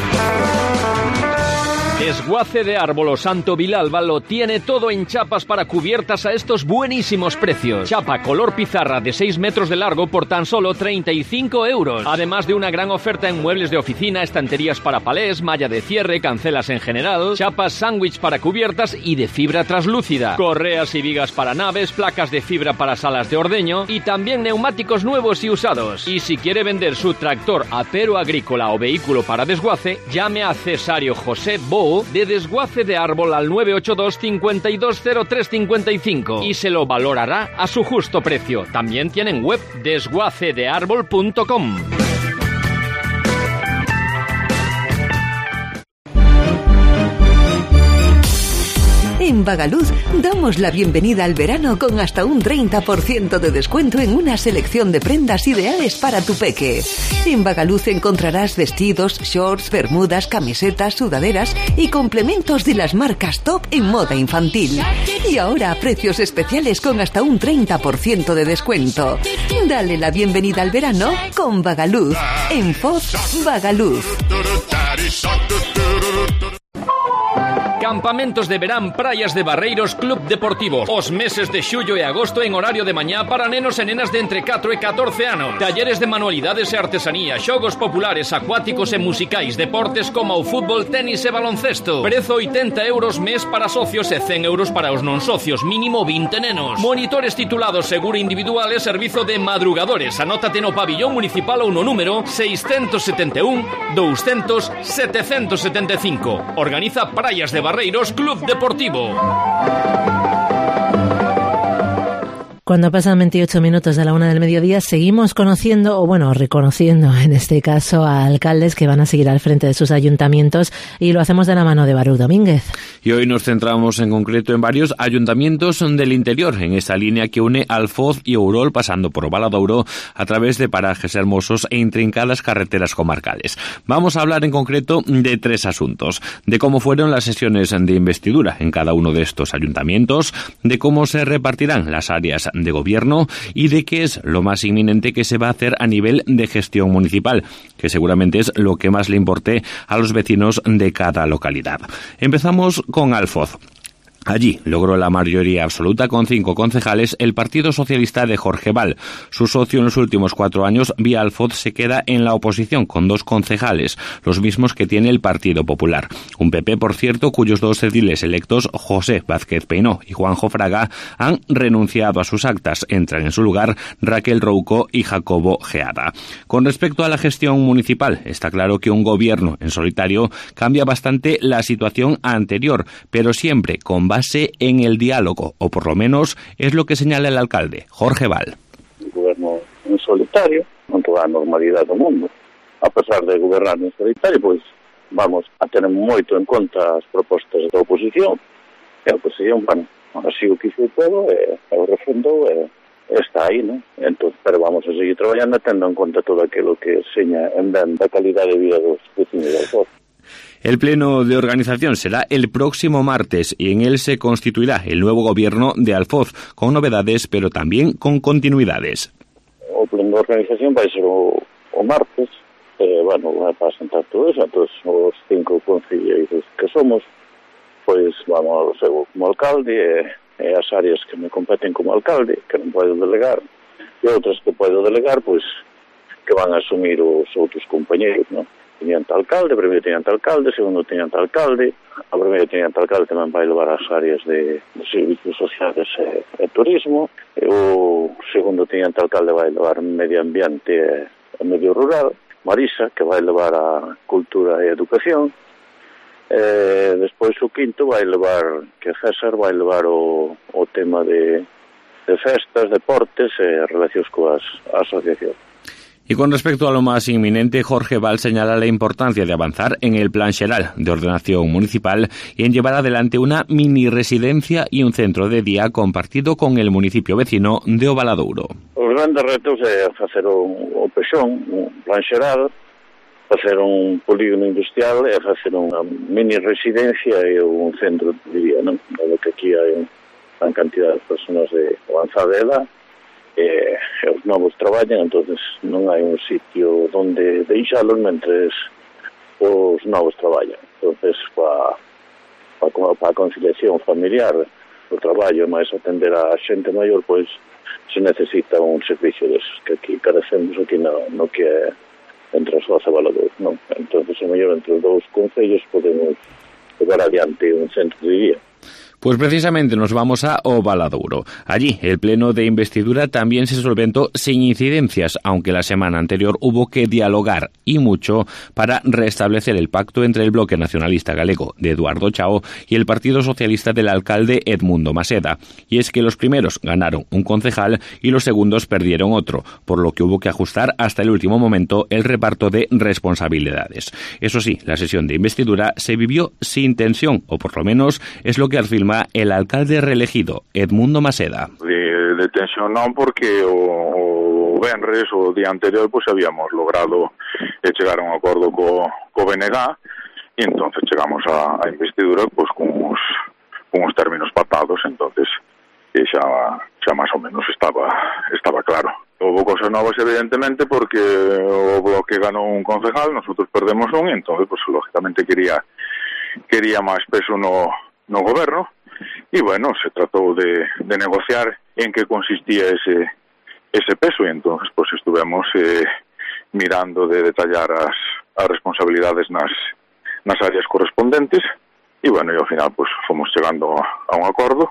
Desguace de Árbol o Santo Vilalba lo tiene todo en chapas para cubiertas a estos buenísimos precios. Chapa color pizarra de seis metros de largo por tan solo treinta y cinco euros. Además de una gran oferta en muebles de oficina, estanterías para palés, malla de cierre, cancelas en general, chapas sándwich para cubiertas y de fibra translúcida, correas y vigas para naves, placas de fibra para salas de ordeño y también neumáticos nuevos y usados. Y si quiere vender su tractor, apero agrícola o vehículo para desguace, llame a Cesario José Bo de Desguace de Árbol al nueve ocho dos, cinco dos cero tres cinco cinco y se lo valorará a su justo precio. También tienen web desguace de árbol punto com. En Bagaluz damos la bienvenida al verano con hasta un treinta por ciento de descuento en una selección de prendas ideales para tu peque. En Bagaluz encontrarás vestidos, shorts, bermudas, camisetas, sudaderas y complementos de las marcas top en moda infantil. Y ahora a precios especiales con hasta un treinta por ciento de descuento. Dale la bienvenida al verano con Bagaluz. En Foz, Bagaluz. Campamentos de verán Praias de Barreiros Club Deportivo. Os meses de xullo e agosto en horario de mañá para nenos e nenas de entre catro e catorce anos. Talleres de manualidades e artesanía, xogos populares, acuáticos e musicais, deportes como o fútbol, tenis e baloncesto. Prezo oitenta euros mes para socios e cen euros para os non socios, mínimo vinte nenos. Monitores titulados seguro individual e servizo de madrugadores. Anótate no pabillón municipal ou no número seiscentos setenta e un, doscientos, setecientos setenta e cinco. Organiza Praias de Barreiros Club Deportivo. Cuando pasan veintiocho minutos de la una del mediodía, seguimos conociendo, o bueno, reconociendo en este caso a alcaldes que van a seguir al frente de sus ayuntamientos, y lo hacemos de la mano de Barú Domínguez. Y hoy nos centramos en concreto en varios ayuntamientos del interior, en esta línea que une Alfoz y Ourol, pasando por Valadouro, a través de parajes hermosos e intrincadas carreteras comarcales. Vamos a hablar en concreto de tres asuntos: de cómo fueron las sesiones de investidura en cada uno de estos ayuntamientos, de cómo se repartirán las áreas de gobierno y de qué es lo más inminente que se va a hacer a nivel de gestión municipal, que seguramente es lo que más le importe a los vecinos de cada localidad. Empezamos con Alfoz. Allí logró la mayoría absoluta con cinco concejales el Partido Socialista de Jorge Val. Su socio en los últimos cuatro años, Vía Alfoz, se queda en la oposición con dos concejales, los mismos que tiene el Partido Popular. Un P P, por cierto, cuyos dos ediles electos, José Vázquez Peinó y Juanjo Fraga, han renunciado a sus actas. Entran en su lugar Raquel Rouco y Jacobo Geada. Con respecto a la gestión municipal, está claro que un gobierno en solitario cambia bastante la situación anterior, pero siempre con base en el diálogo, o por lo menos es lo que señala el alcalde, Jorge Val. Un goberno en solitario, con toda a normalidade do mundo. A pesar de gobernar en solitario, pois vamos a tener moito en conta as propostas da oposición, e a oposición, bueno, así o quiso todo, e o refrendou, e está aí, non? Entón, pero vamos a seguir traballando tendo en conta todo aquilo que seña en ben da calidade de vida dos vecinos de Alfoz. El pleno de organización será el próximo martes y en él se constituirá el nuevo gobierno de Alfoz, con novedades pero también con continuidades. O pleno de organización vai ser o, o martes, eh, bueno, vai para sentar todo eso, entonces os cinco concelleiros que somos, pois vamos eu como alcalde, e, e as áreas que me competen como alcalde, que non podo delegar, e outras que podo delegar, pois que van a asumir os outros compañeros, non? Teniente alcalde, primeiro teniente alcalde, segundo teniente alcalde. A primeiro teniente alcalde tamén vai levar as áreas de, de servicios sociales e, e turismo. E o segundo teniente alcalde vai levar medio ambiente e, e medio rural. Marisa, que vai levar a cultura e educación. E despois o quinto vai levar, que César vai levar o, o tema de, de festas, deportes e relacións coas asociacións. Y con respecto a lo más inminente, Jorge Val señala la importancia de avanzar en el Plan Xeral de Ordenación Municipal y en llevar adelante una mini residencia y un centro de día compartido con el municipio vecino de O Valadouro. Os grandes retos é facer o, o pexón, un Plan Xeral, facer un polígono industrial e facer unha mini residencia e un centro de día, non? Dado que aquí hai unha cantidad de personas de avanzada edad, e os novos traballan, entonces non hai un sitio onde deixalos mentres os novos traballan. Entonces, para pa, pa a conciliación familiar, o traballo máis atender a xente maior, pois se necesita un servicio desos, que aquí carecemos aquí no, no que é entre as Oza e Valadouro, non? Entonces, o mellor entre os dous concellos podemos levar adiante un centro de día. Pues precisamente nos vamos a O Valadouro. Allí el pleno de investidura también se solventó sin incidencias, aunque la semana anterior hubo que dialogar y mucho para restablecer el pacto entre el bloque nacionalista galego de Eduardo Chao y el Partido Socialista del alcalde Edmundo Maseda. Y es que los primeros ganaron un concejal y los segundos perdieron otro, por lo que hubo que ajustar hasta el último momento el reparto de responsabilidades. Eso sí, la sesión de investidura se vivió sin tensión, o por lo menos es lo que afirma confirma el alcalde reelegido, Edmundo Maseda. De, de tensión non, porque o, o venres, o día anterior, pues habíamos logrado eh, chegar a un acordo co, co B N G e entonces chegamos a, a investidura pues con uns, con uns términos pactados, entonces eh, xa, xa máis ou menos estaba, estaba claro. Houve cosas novas, evidentemente, porque o Bloque ganó un concejal, nosotros perdemos un, e entonces, pues, lógicamente, quería quería máis peso no, no goberno, e, bueno, se tratou de, de negociar en que consistía ese ese peso, e entonces, pues, estuvemos eh, mirando de detallar as, as responsabilidades nas, nas áreas correspondentes, e, bueno, e ao final, pues, fomos chegando a, a un acordo,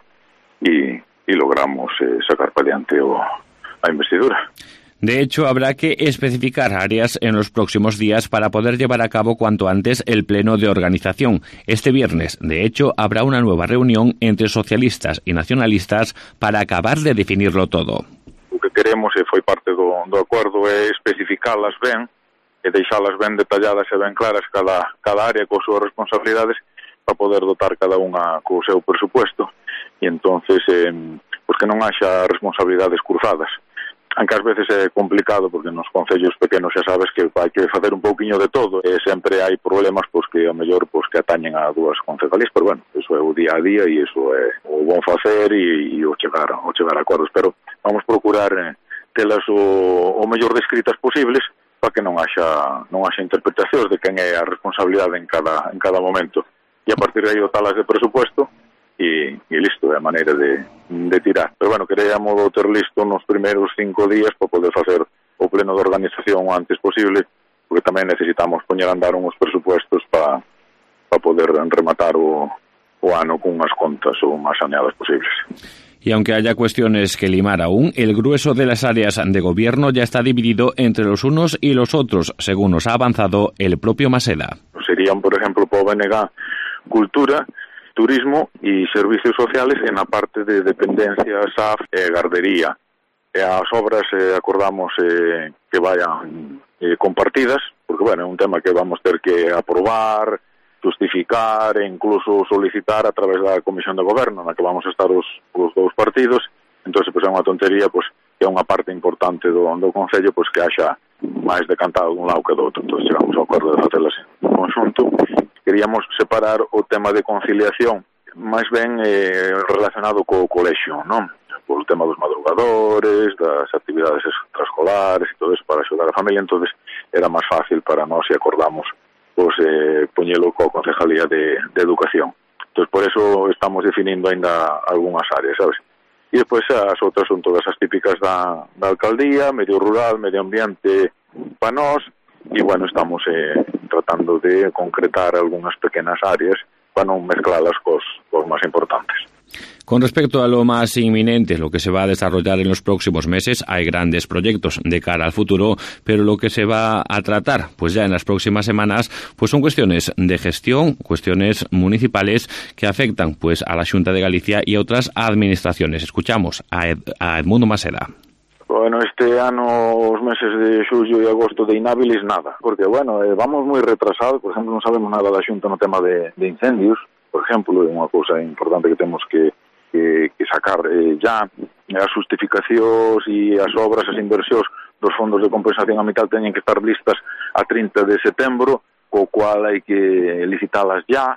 e, e logramos eh, sacar para diante o a investidura. De hecho, habrá que especificar áreas en los próximos días para poder llevar a cabo cuanto antes el pleno de organización. Este viernes, de hecho, habrá una nueva reunión entre socialistas y nacionalistas para acabar de definirlo todo. O que queremos, e foi parte do, do acordo, é especificalas ben e deixalas ben detalladas e ben claras cada, cada área con súas responsabilidades para poder dotar cada unha co seu presupuesto, e entonces eh, pues que non haxa responsabilidades cruzadas. Aunque ás veces é complicado, porque nos concellos pequenos xa sabes que hai que facer un pouquiño de todo, e sempre hai problemas pois que ao mellor pois que atañen a dúas concejalías, pero bueno, eso é o día a día e eso é o bon facer e, e o chegar o chegar a acordos, pero vamos procurar eh, telas o, o mellor descritas posibles para que non haxa non haxa interpretacións de quen é a responsabilidade en cada en cada momento, e a partir de aí o talas de presupuesto e, e listo, é a maneira de, de tirar. Pero bueno, queríamos ter listo nos primeiros cinco días para poder facer o pleno de organización o antes posible, porque tamén necesitamos poñer a andar uns presupuestos para pa poder rematar o, o ano con unhas contas o máis saneadas posibles. Y aunque haya cuestiones que limar aún, el grueso de las áreas de gobierno ya está dividido entre los unos y los otros, según nos ha avanzado el propio Maseda. Serían, por ejemplo, por B N G, cultura, turismo y servicios sociales en la parte de dependencia, S A F, eh, gardería. Eh, as obras eh, acordamos eh, que vayan eh, compartidas, porque bueno, é un tema que vamos ter que aprobar, justificar e incluso solicitar a través da Comisión de Goberno, na que vamos a estar os, os dous partidos. Entonces, pues, é unha tontería, pues, que é unha parte importante do, do Concello, pues, que haxa máis decantado dun lado que do outro. Entonces, chegamos ao acordo de facelas en conxunto. Queríamos separar o tema de conciliación máis ben eh, relacionado co colexio, non? Por o tema dos madrugadores, das actividades extraescolares e todo eso para axudar a familia, entonces era máis fácil para nós e acordamos pues, eh, poñelo coa Concejalía de, de Educación. Entonces, por eso estamos definindo ainda algunhas áreas, sabes? E despois as outras son todas as típicas da, da alcaldía, medio rural, medio ambiente para nós, e bueno, estamos eh, tratando de concretar algunhas pequenas áreas para non mezclalas cos, cos máis importantes. Con respecto a lo más inminente, lo que se va a desarrollar en los próximos meses, hay grandes proyectos de cara al futuro, pero lo que se va a tratar, pues ya en las próximas semanas, pues son cuestiones de gestión, cuestiones municipales que afectan pues a la Xunta de Galicia y a otras administraciones. Escuchamos a, Ed, a Edmundo Maseda. Bueno, este ano, os meses de xullo e agosto de inhábiles, nada, porque, bueno, eh, vamos moi retrasados, por exemplo, non sabemos nada da Xunta no tema de, de incendios, por exemplo, é unha cousa importante que temos que, que, que sacar eh, ya, as justificacións e as obras, as inversións dos fondos de compensación ambiental teñen que estar listas a trinta de setembro, co cual hai que licitalas ya,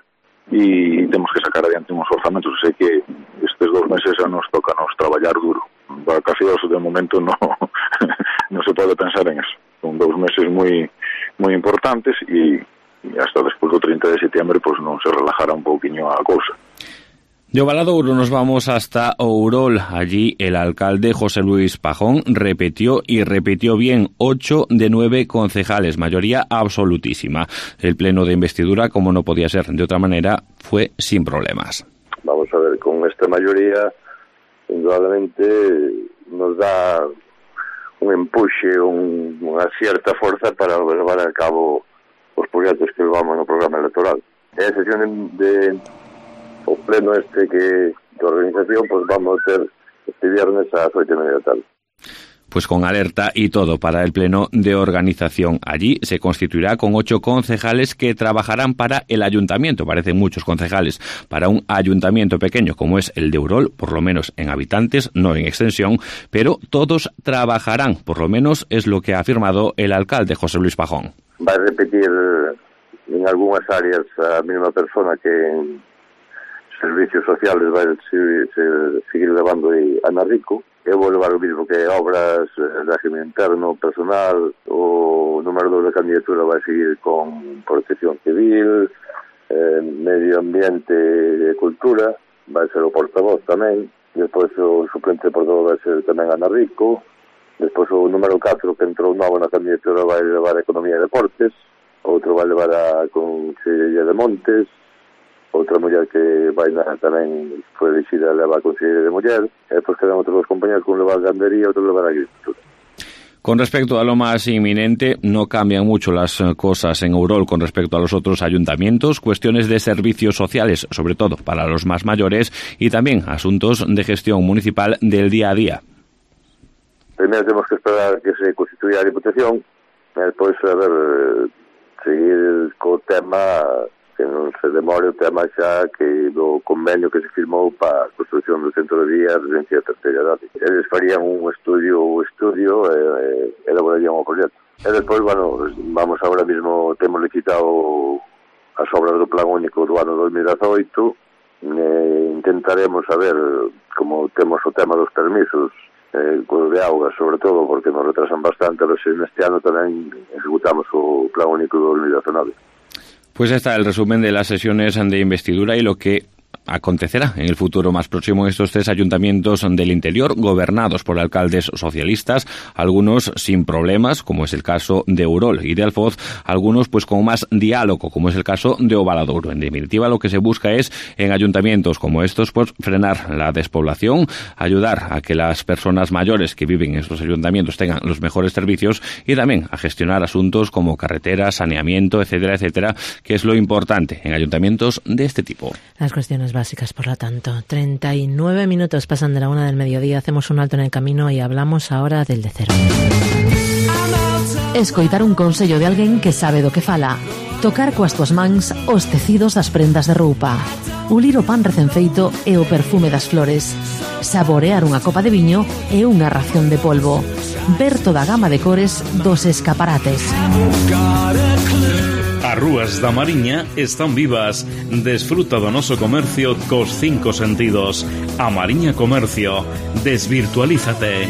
e temos que sacar adiante uns orzamentos. Sei que estes dos meses a nos toca nos traballar duro. Vacacións de momento no, no se pode pensar en eso. Son dous meses moi moi importantes e, e hasta despois do trinta de setembro pues non se relajará un pouquiño a cousa. De Ovaladouro nos vamos hasta Ourol. Allí el alcalde José Luis Pajón repitió y repitió bien ocho de nueve concejales, mayoría absolutísima. El pleno de investidura, como no podía ser de otra manera, fue sin problemas. Vamos a ver, con esta mayoría indudablemente nos da un empuje, un, unha cierta forza para levar a cabo os proxectos que vamos no programa electoral. E a sesión de o pleno este que de organización, pues vamos a ter este viernes ás oito e media da tarde. pues con alerta y todo para el pleno de organización. Allí se constituirá con ocho concejales que trabajarán para el ayuntamiento. Parecen muchos concejales para un ayuntamiento pequeño como es el de Urol, por lo menos en habitantes, no en extensión, pero todos trabajarán, por lo menos es lo que ha afirmado el alcalde José Luis Pajón. Va a repetir en algunas áreas a misma persona que en servicios sociales va a seguir levando a Ana Rico. Eu vou levar o mismo que obras, régimen interno, personal, o número dos de candidatura vai seguir con protección civil, eh, medio ambiente e cultura, vai ser o portavoz tamén, despois o suplente portavoz vai ser tamén Ana Rico, despois o número catro que entrou novo na candidatura vai levar a Economía e Deportes, outro vai levar a Consellería de Montes, outra muller que vai na, tamén foi elegida leva a Consellería de Muller, e depois quedan outros dos compañeros que un leva a Gandería e outro leva a Agricultura. Con respecto a lo más inminente, no cambian mucho las cosas en Urol con respecto a los otros ayuntamientos, cuestiones de servicios sociales, sobre todo para los más mayores, y también asuntos de gestión municipal del día a día. Primeiro temos que esperar que se constituya a Diputación, e depois, a ver, seguir co tema, que non se demore o tema xa que do convenio que se firmou para a construcción do centro de día residencia de terceira edade. Eles farían un estudio o estudio e, e elaborarían o proxecto. E despois, bueno, vamos ahora mismo, temos licitado as obras do Plan Único do ano dos mil dezoito, e intentaremos saber como temos o tema dos permisos eh, de auga, sobre todo porque nos retrasan bastante, pero se neste ano tamén ejecutamos o Plan Único do dos mil dezenove. Pues está el resumen de las sesiones de investidura y lo que acontecerá en el futuro más próximo en estos tres ayuntamientos del interior, gobernados por alcaldes socialistas, algunos sin problemas, como es el caso de Urol y de Alfoz, algunos pues con más diálogo, como es el caso de Ovaladoro. En definitiva, lo que se busca es, en ayuntamientos como estos, pues frenar la despoblación, ayudar a que las personas mayores que viven en estos ayuntamientos tengan los mejores servicios y también a gestionar asuntos como carreteras, saneamiento, etcétera, etcétera, que es lo importante en ayuntamientos de este tipo. Las cuestiones básicas, por lo tanto. treinta y nueve minutos pasan de la una del mediodía, hacemos un alto en el camino y hablamos ahora del de cero. Escoitar un consello de alguén que sabe do que fala. Tocar coas tuas mans os tecidos das prendas de roupa. Ulir o pan recén feito e o perfume das flores. Saborear unha copa de viño e unha ración de polvo. Ver toda a gama de cores dos escaparates. As rúas da Mariña están vivas. Desfruta do noso comercio cos cinco sentidos. A Mariña Comercio. Desvirtualízate.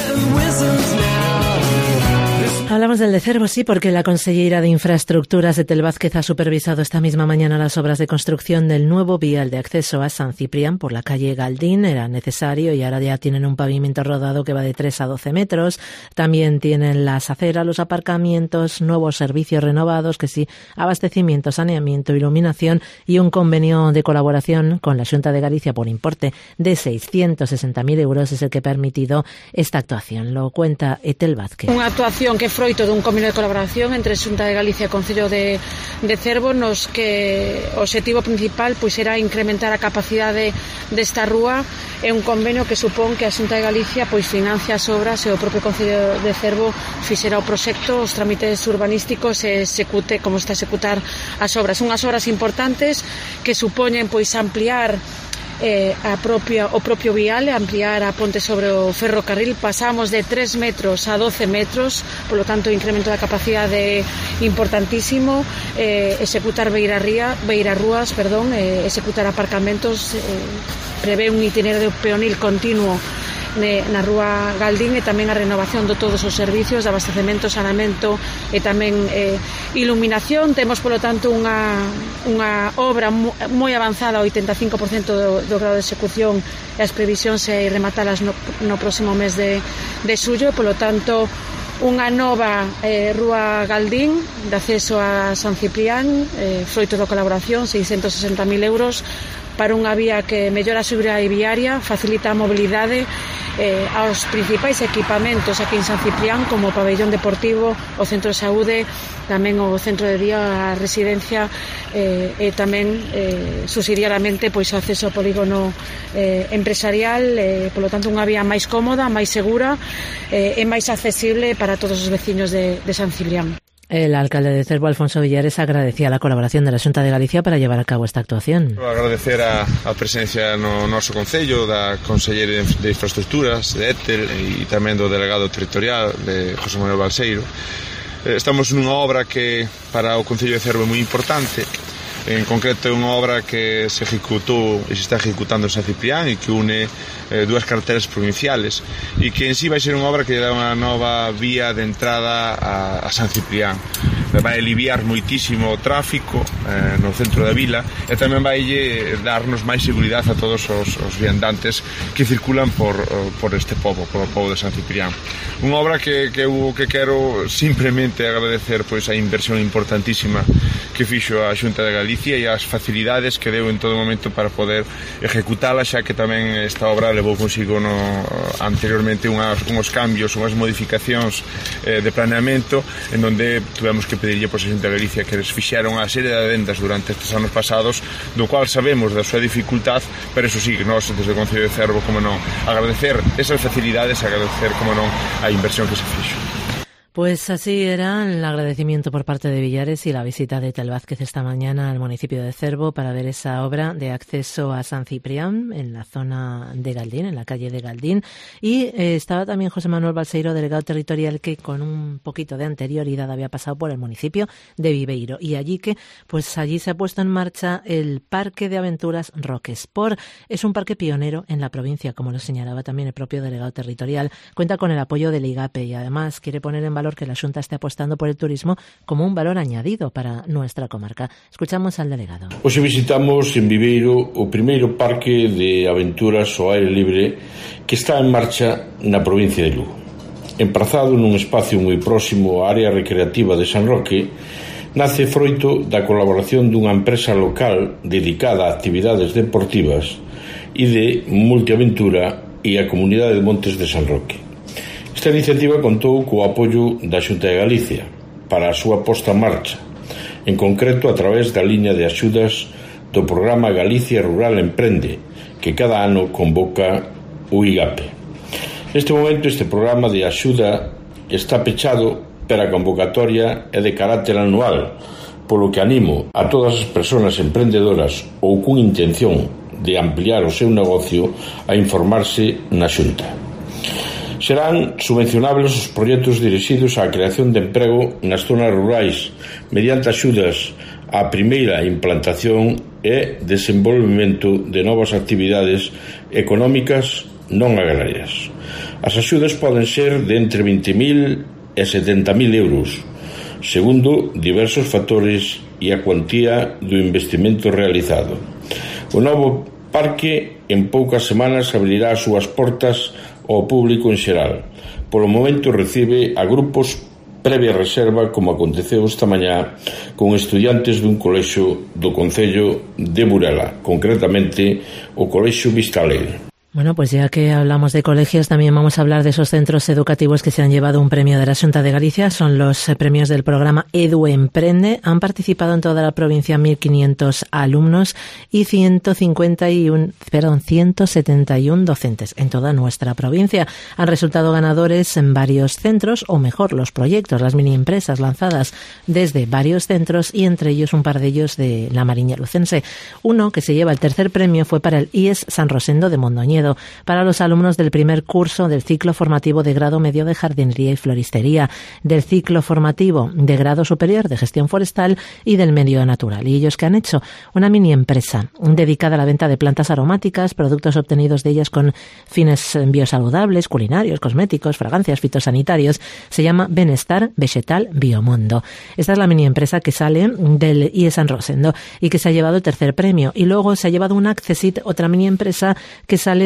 Hablamos del de Cervo, sí, porque la consellera de Infraestructuras, Etel Vázquez, ha supervisado esta misma mañana las obras de construcción del nuevo vial de acceso a San Ciprián por la calle Galdín. Era necesario y ahora ya tienen un pavimento rodado que va de tres a doce metros. También tienen las aceras, los aparcamientos, nuevos servicios renovados, que sí, abastecimiento, saneamiento, iluminación y un convenio de colaboración con la Xunta de Galicia por importe de seiscientos sesenta mil euros es el que ha permitido esta actuación. Lo cuenta Etel Vázquez. Una actuación que froito dun convenio de colaboración entre Xunta de Galicia e Concello de, de Cervo, nos que o obxectivo principal pois era incrementar a capacidade desta rúa. É un convenio que supón que a Xunta de Galicia pois financia as obras e o propio Concello de Cervo fixera o proxecto, os trámites urbanísticos e execute como está a executar as obras. Unhas obras importantes que supoñen pois ampliar Eh, a propia, o propio vial, ampliar a ponte sobre o ferrocarril. Pasamos de tres metros a doce metros, por lo tanto incremento da capacidade importantísimo, eh, executar beirarría, beirarrúas, perdón, eh, executar aparcamentos, eh, prevé un itinerario peonil continuo na rúa Galdín e tamén a renovación de todos os servicios de abastecemento, saneamento e tamén eh, iluminación. Temos, polo tanto, unha, unha obra moi avanzada, oitenta e cinco por cento do, do grado de execución, e as previsións é rematalas no, no próximo mes de, de xullo. Polo tanto, unha nova eh, rúa Galdín de acceso a San Ciprián, eh, froito da colaboración, seiscientos sesenta mil euros para unha vía que mellora a seguridade viaria, facilita a mobilidade eh, aos principais equipamentos aquí en San Ciprián, como o pabellón deportivo, o centro de saúde, tamén o centro de día, a residencia, eh, e tamén eh, subsidiariamente pois o acceso ao polígono eh, empresarial, eh, polo tanto unha vía máis cómoda, máis segura eh, e máis accesible para todos os veciños de, de San Ciprián. El alcalde de Cervo, Alfonso Villares, agradecía la colaboración de la Xunta de Galicia para llevar a cabo esta actuación. Agradecer a, a presencia no noso Concello da Conselleira de Infraestructuras, de Éter, e tamén do delegado territorial, de José Manuel Balseiro. Estamos nunha obra que para o Concello de Cervo é moi importante. En concreto é unha obra que se ejecutou e se está ejecutando en San Ciprián e que une eh, dúas carreteras provinciales e que en sí vai ser unha obra que dá unha nova vía de entrada a, a San Ciprián. Vai aliviar moitísimo o tráfico eh, no centro da vila e tamén vai darnos máis seguridade a todos os, os viandantes que circulan por, por este pobo, por o pobo de San Ciprián. Unha obra que, que eu que quero simplemente agradecer pois a inversión importantísima que fixo a Xunta de Galicia e as facilidades que deu en todo momento para poder ejecutala, xa que tamén esta obra levou consigo no, anteriormente unhas, unhos cambios, unhas modificacións eh, de planeamento en donde tuvemos que pedirlle por a Xunta de Galicia que les fixeron a serie de adendas durante estes anos pasados, do cual sabemos da súa dificultad, pero eso sí, nós desde o Concello de Cervo, como non, agradecer esas facilidades, agradecer, como non, a inversión que se fixo. Pues así era el agradecimiento por parte de Villares y la visita de Tel Vázquez esta mañana al municipio de Cervo para ver esa obra de acceso a San Ciprián en la zona de Galdín, en la calle de Galdín. Y eh, estaba también José Manuel Balseiro, delegado territorial, que con un poquito de anterioridad había pasado por el municipio de Viveiro. Y allí que, pues allí se ha puesto en marcha el Parque de Aventuras Roque Sport. Es un parque pionero en la provincia, como lo señalaba también el propio delegado territorial. Cuenta con el apoyo del IGAPE y además quiere poner en valor que la Xunta esté apostando por el turismo como un valor añadido para nuestra comarca. Escuchamos al delegado. Hoxe visitamos en Viveiro o primeiro parque de aventuras ao aire libre que está en marcha na provincia de Lugo. Emprazado nun espacio moi próximo á área recreativa de San Roque, nace froito da colaboración dunha empresa local dedicada a actividades deportivas e de multiaventura e a comunidade de Montes de San Roque. Esta iniciativa contou co apoio da Xunta de Galicia para a súa posta en marcha, en concreto a través da liña de axudas do programa Galicia Rural Emprende, que cada ano convoca o IGAPE. Neste momento este programa de axuda está pechado, pero a convocatoria é de carácter anual, polo que animo a todas as persoas emprendedoras ou con intención de ampliar o seu negocio a informarse na Xunta. Serán subvencionables os proxectos dirixidos á creación de emprego nas zonas rurais mediante axudas á primeira implantación e desenvolvemento de novas actividades económicas non agrarias. As axudas poden ser de entre vinte mil e setenta mil euros, segundo diversos factores e a cuantía do investimento realizado. O novo parque en poucas semanas abrirá as súas portas ao público en xeral. Polo momento recibe a grupos previa reserva, como aconteceu esta mañá con estudiantes dun colexio do Concello de Burela, concretamente o Colexio Vista Alegre. Bueno, pues ya que hablamos de colegios, también vamos a hablar de esos centros educativos que se han llevado un premio de la Xunta de Galicia. Son los premios del programa Edu Emprende. Han participado en toda la provincia mil quinientos alumnos y ciento cincuenta y uno, perdón, ciento setenta y uno docentes en toda nuestra provincia. Han resultado ganadores en varios centros, o mejor, los proyectos, las mini empresas lanzadas desde varios centros y entre ellos un par de ellos de la Mariña Lucense. Uno que se lleva el tercer premio fue para el I E S San Rosendo de Mondoñedo, para los alumnos del primer curso del ciclo formativo de grado medio de jardinería y floristería, del ciclo formativo de grado superior de gestión forestal y del medio natural. Y ellos que han hecho una mini empresa dedicada a la venta de plantas aromáticas, productos obtenidos de ellas con fines biosaludables, culinarios, cosméticos, fragancias, fitosanitarios, se llama Benestar Vegetal Biomondo. Esta es la mini empresa que sale del I E S San Rosendo y que se ha llevado el tercer premio. Y luego se ha llevado un Accesit, otra mini empresa que sale de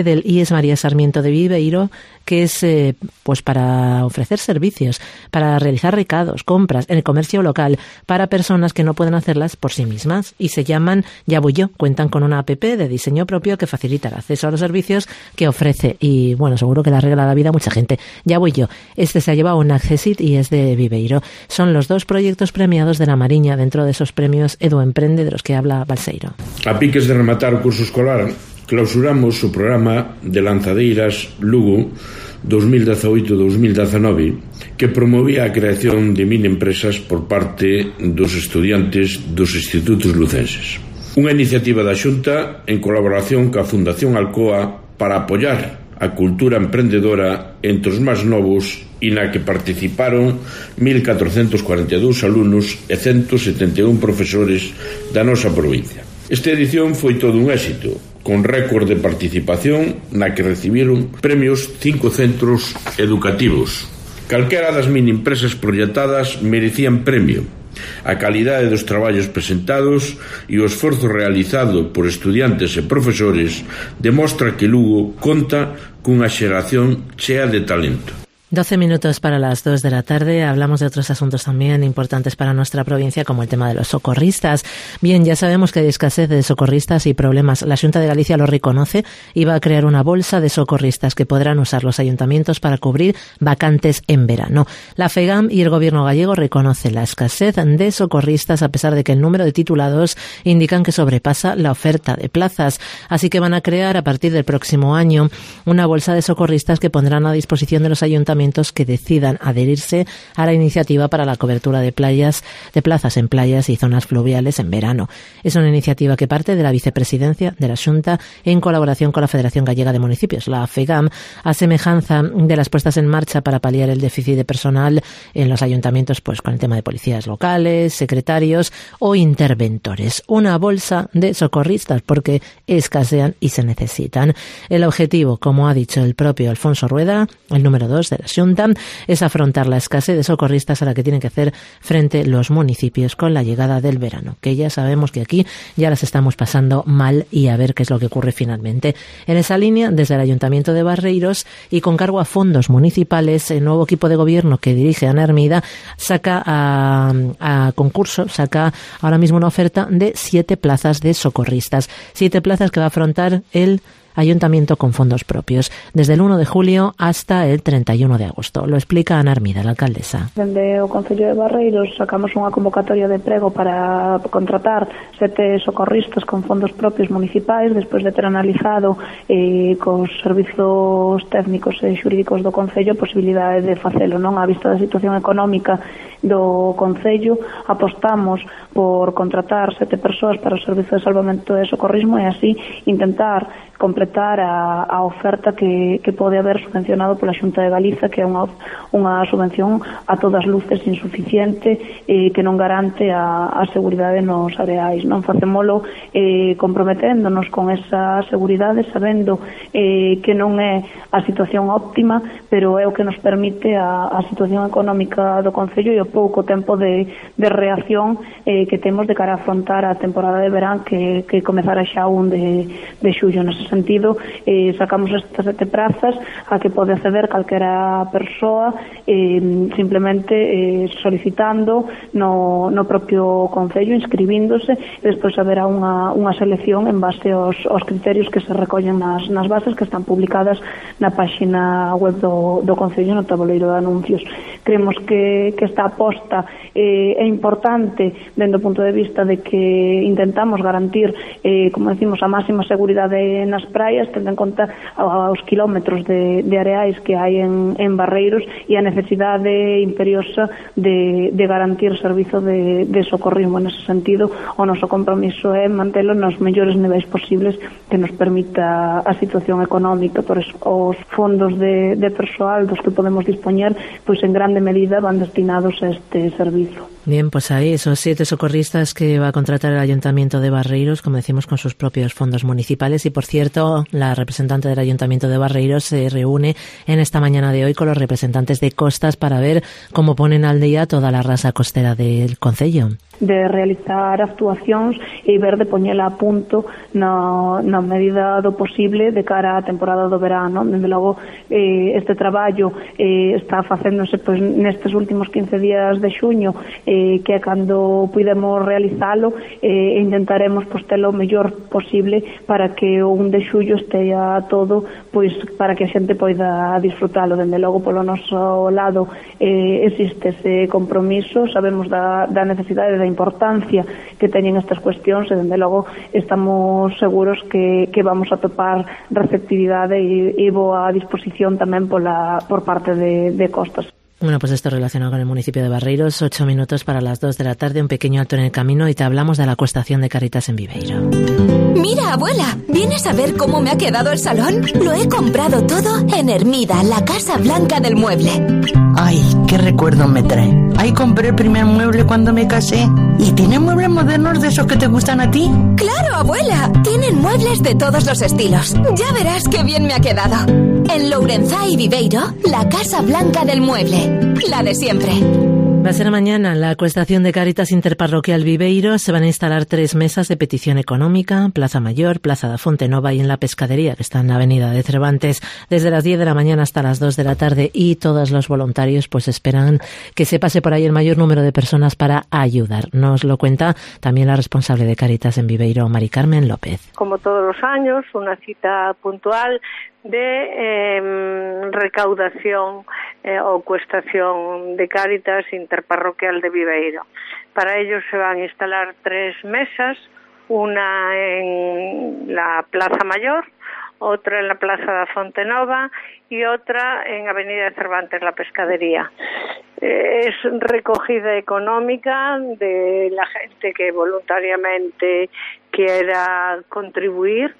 del I E S María Sarmiento de Viveiro, que es eh, pues para ofrecer servicios, para realizar recados, compras en el comercio local para personas que no pueden hacerlas por sí mismas, y se llaman Ya Voy Yo. Cuentan con una app de diseño propio que facilita el acceso a los servicios que ofrece, y bueno, seguro que le arregla la vida a mucha gente. Ya Voy Yo. Este se ha llevado un Accessit y es de Viveiro. Son los dos proyectos premiados de la Mariña dentro de esos premios Edu Emprende de los que habla Balseiro. A piques de rematar o curso escolar, clausuramos o programa de lanzadeiras Lugo dos mil dezaoito dos mil dezanove, que promovía a creación de mini empresas por parte dos estudiantes dos institutos lucenses. Unha iniciativa da Xunta en colaboración ca Fundación Alcoa para apoiar a cultura emprendedora entre os máis novos e na que participaron mil catrocentos cuarenta e dous alumnos e ciento setenta e un profesores da nosa provincia. Esta edición foi todo un éxito, con récord de participación na que recibiron premios cinco centros educativos. Calquera das mini empresas proyectadas merecían premio. A calidade dos traballos presentados e o esforzo realizado por estudiantes e profesores demostra que Lugo conta cunha xeración chea de talento. doce minutos para las dos de la tarde. Hablamos de otros asuntos también importantes para nuestra provincia, como el tema de los socorristas. Bien, ya sabemos que hay escasez de socorristas y problemas. La Xunta de Galicia lo reconoce y va a crear una bolsa de socorristas que podrán usar los ayuntamientos para cubrir vacantes en verano. La FEGAM y el gobierno gallego reconocen la escasez de socorristas, a pesar de que el número de titulados indican que sobrepasa la oferta de plazas. Así que van a crear a partir del próximo año una bolsa de socorristas que pondrán a disposición de los ayuntamientos que decidan adherirse a la iniciativa para la cobertura de playas, de plazas en playas y zonas fluviales en verano. Es una iniciativa que parte de la vicepresidencia de la Xunta en colaboración con la Federación Gallega de Municipios, la FEGAM, a semejanza de las puestas en marcha para paliar el déficit de personal en los ayuntamientos, pues con el tema de policías locales, secretarios o interventores. Una bolsa de socorristas porque escasean y se necesitan. El objetivo, como ha dicho el propio Alfonso Rueda, el número dos de la Xunta, es afrontar la escasez de socorristas a la que tienen que hacer frente los municipios con la llegada del verano, que ya sabemos que aquí ya las estamos pasando mal, y a ver qué es lo que ocurre finalmente. En esa línea, desde el Ayuntamiento de Barreiros y con cargo a fondos municipales, el nuevo equipo de gobierno que dirige Ana Hermida saca a, a concurso, saca ahora mismo una oferta de siete plazas de socorristas, siete plazas que va a afrontar el Ayuntamiento con fondos propios, desde el uno de julio hasta el treinta y uno de agosto. Lo explica Ana Hermida, la alcaldesa. Dende o Concello de Barreiros sacamos unha convocatoria de prego para contratar sete socorristas con fondos propios municipais, despois de ter analizado eh, cos servizos técnicos e xurídicos do Concello a posibilidade de facelo, non? A vista da situación económica do Concello, apostamos por contratar sete persoas para o servizo de salvamento e socorrismo e así intentar completar a, a oferta que, que pode haber subvencionado pola Xunta de Galiza, que é unha, unha subvención a todas luces insuficiente e que non garante a, a seguridade nos areais. Non facémolo eh, comprometéndonos con esa seguridade, sabendo eh, que non é a situación óptima, pero é o que nos permite a, a situación económica do Concello e o pouco tempo de, de reacción eh, que temos de cara a afrontar a temporada de verán que, que comezará xa un de, de xullo. Nese sentido, eh, sacamos estas sete prazas a que pode acceder calquera persoa eh, simplemente eh, solicitando no, no propio Concello, inscribíndose, e despois haberá unha, unha selección en base aos, aos criterios que se recollen nas, nas bases que están publicadas na páxina web do, do Concello, no tabuleiro de anuncios. Creemos que, que esta aposta eh, é importante dende o punto de vista de que intentamos garantir, eh, como decimos, a máxima seguridade nas praias, tendo en conta aos kilómetros de, de areais que hai en, en Barreiros e a necesidade imperiosa de, de garantir servizo de, de socorrismo. Nese sentido, o noso compromiso é mantelo nos mellores niveis posibles que nos permita a situación económica. Por eso, os fondos de, de persoal dos que podemos dispoñer, pois en grande medida van destinados a este servizo. Bien, pues ahí esos siete socorristas que va a contratar el Ayuntamiento de Barreiros, como decimos, con sus propios fondos municipales. Y por cierto, la representante del Ayuntamiento de Barreiros se reúne en esta mañana de hoy con los representantes de Costas para ver cómo ponen al día toda la rasa costera del concello. de realizar actuacións e ver de poñela a punto na, na medida do posible de cara á temporada do verano. Dende logo, eh, este traballo eh, está facéndose pois, nestes últimos quince días de xuño, eh, que é cando puidemos realizalo, e eh, intentaremos pois, telo o mellor posible para que o un de xullo estea todo pois para que a xente poida disfrutalo. Dende logo, polo noso lado, eh, existe ese compromiso, sabemos da, da necesidade, da importancia que teñen estas cuestións, e dende logo estamos seguros que, que vamos a topar receptividade e, e boa disposición tamén pola, por parte de, de Costas. Bueno, pues esto relacionado con el municipio de Barreiros, ocho minutos para las dos de la tarde, un pequeño alto en el camino y te hablamos de la acuestación de Cáritas en Viveiro. Mira, abuela, ¿vienes a ver cómo me ha quedado el salón? Lo he comprado todo en Hermida, la Casa Blanca del Mueble. Ay, qué recuerdo me trae. Ahí compré el primer mueble cuando me casé. ¿Y tiene muebles modernos de esos que te gustan a ti? ¡Claro, abuela! Tienen muebles de todos los estilos. Ya verás qué bien me ha quedado. En Lourenzá y Viveiro, la Casa Blanca del Mueble. La de siempre. Va a ser mañana la acuestación de Cáritas Interparroquial Viveiro. Se van a instalar tres mesas de petición económica, Plaza Mayor, Plaza da Fontenova y en la Pescadería, que está en la avenida de Cervantes, desde las diez de la mañana hasta las dos de la tarde, y todos los voluntarios pues esperan que se pase por ahí el mayor número de personas para ayudar. Nos lo cuenta también la responsable de Cáritas en Viveiro, Mari Carmen López. Como todos los años, una cita puntual de eh, recaudación eh, o cuestación de Cáritas Interparroquial de Viveiro. Para ello se van a instalar tres mesas, una en la Plaza Mayor, otra en la Plaza da Fontenova y otra en Avenida de Cervantes, la Pescadería. Eh, es recogida económica de la gente que voluntariamente quiera contribuir,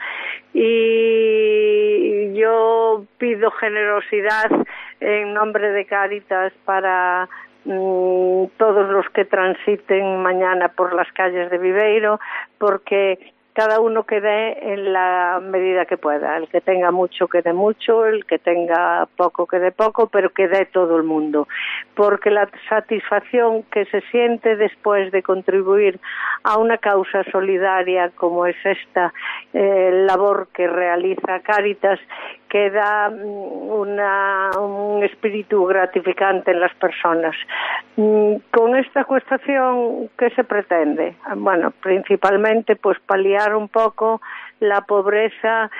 y yo pido generosidad en nombre de Cáritas para mmm, todos los que transiten mañana por las calles de Viveiro, porque cada uno que dé en la medida que pueda. El que tenga mucho, que dé mucho, el que tenga poco, que dé poco, pero que dé todo el mundo. Porque la satisfacción que se siente después de contribuir a una causa solidaria como es esta eh, labor que realiza Cáritas, que da una, un espíritu gratificante en las personas. Con esta acuestación, ¿qué se pretende? Bueno, principalmente pues paliar un poco la pobreza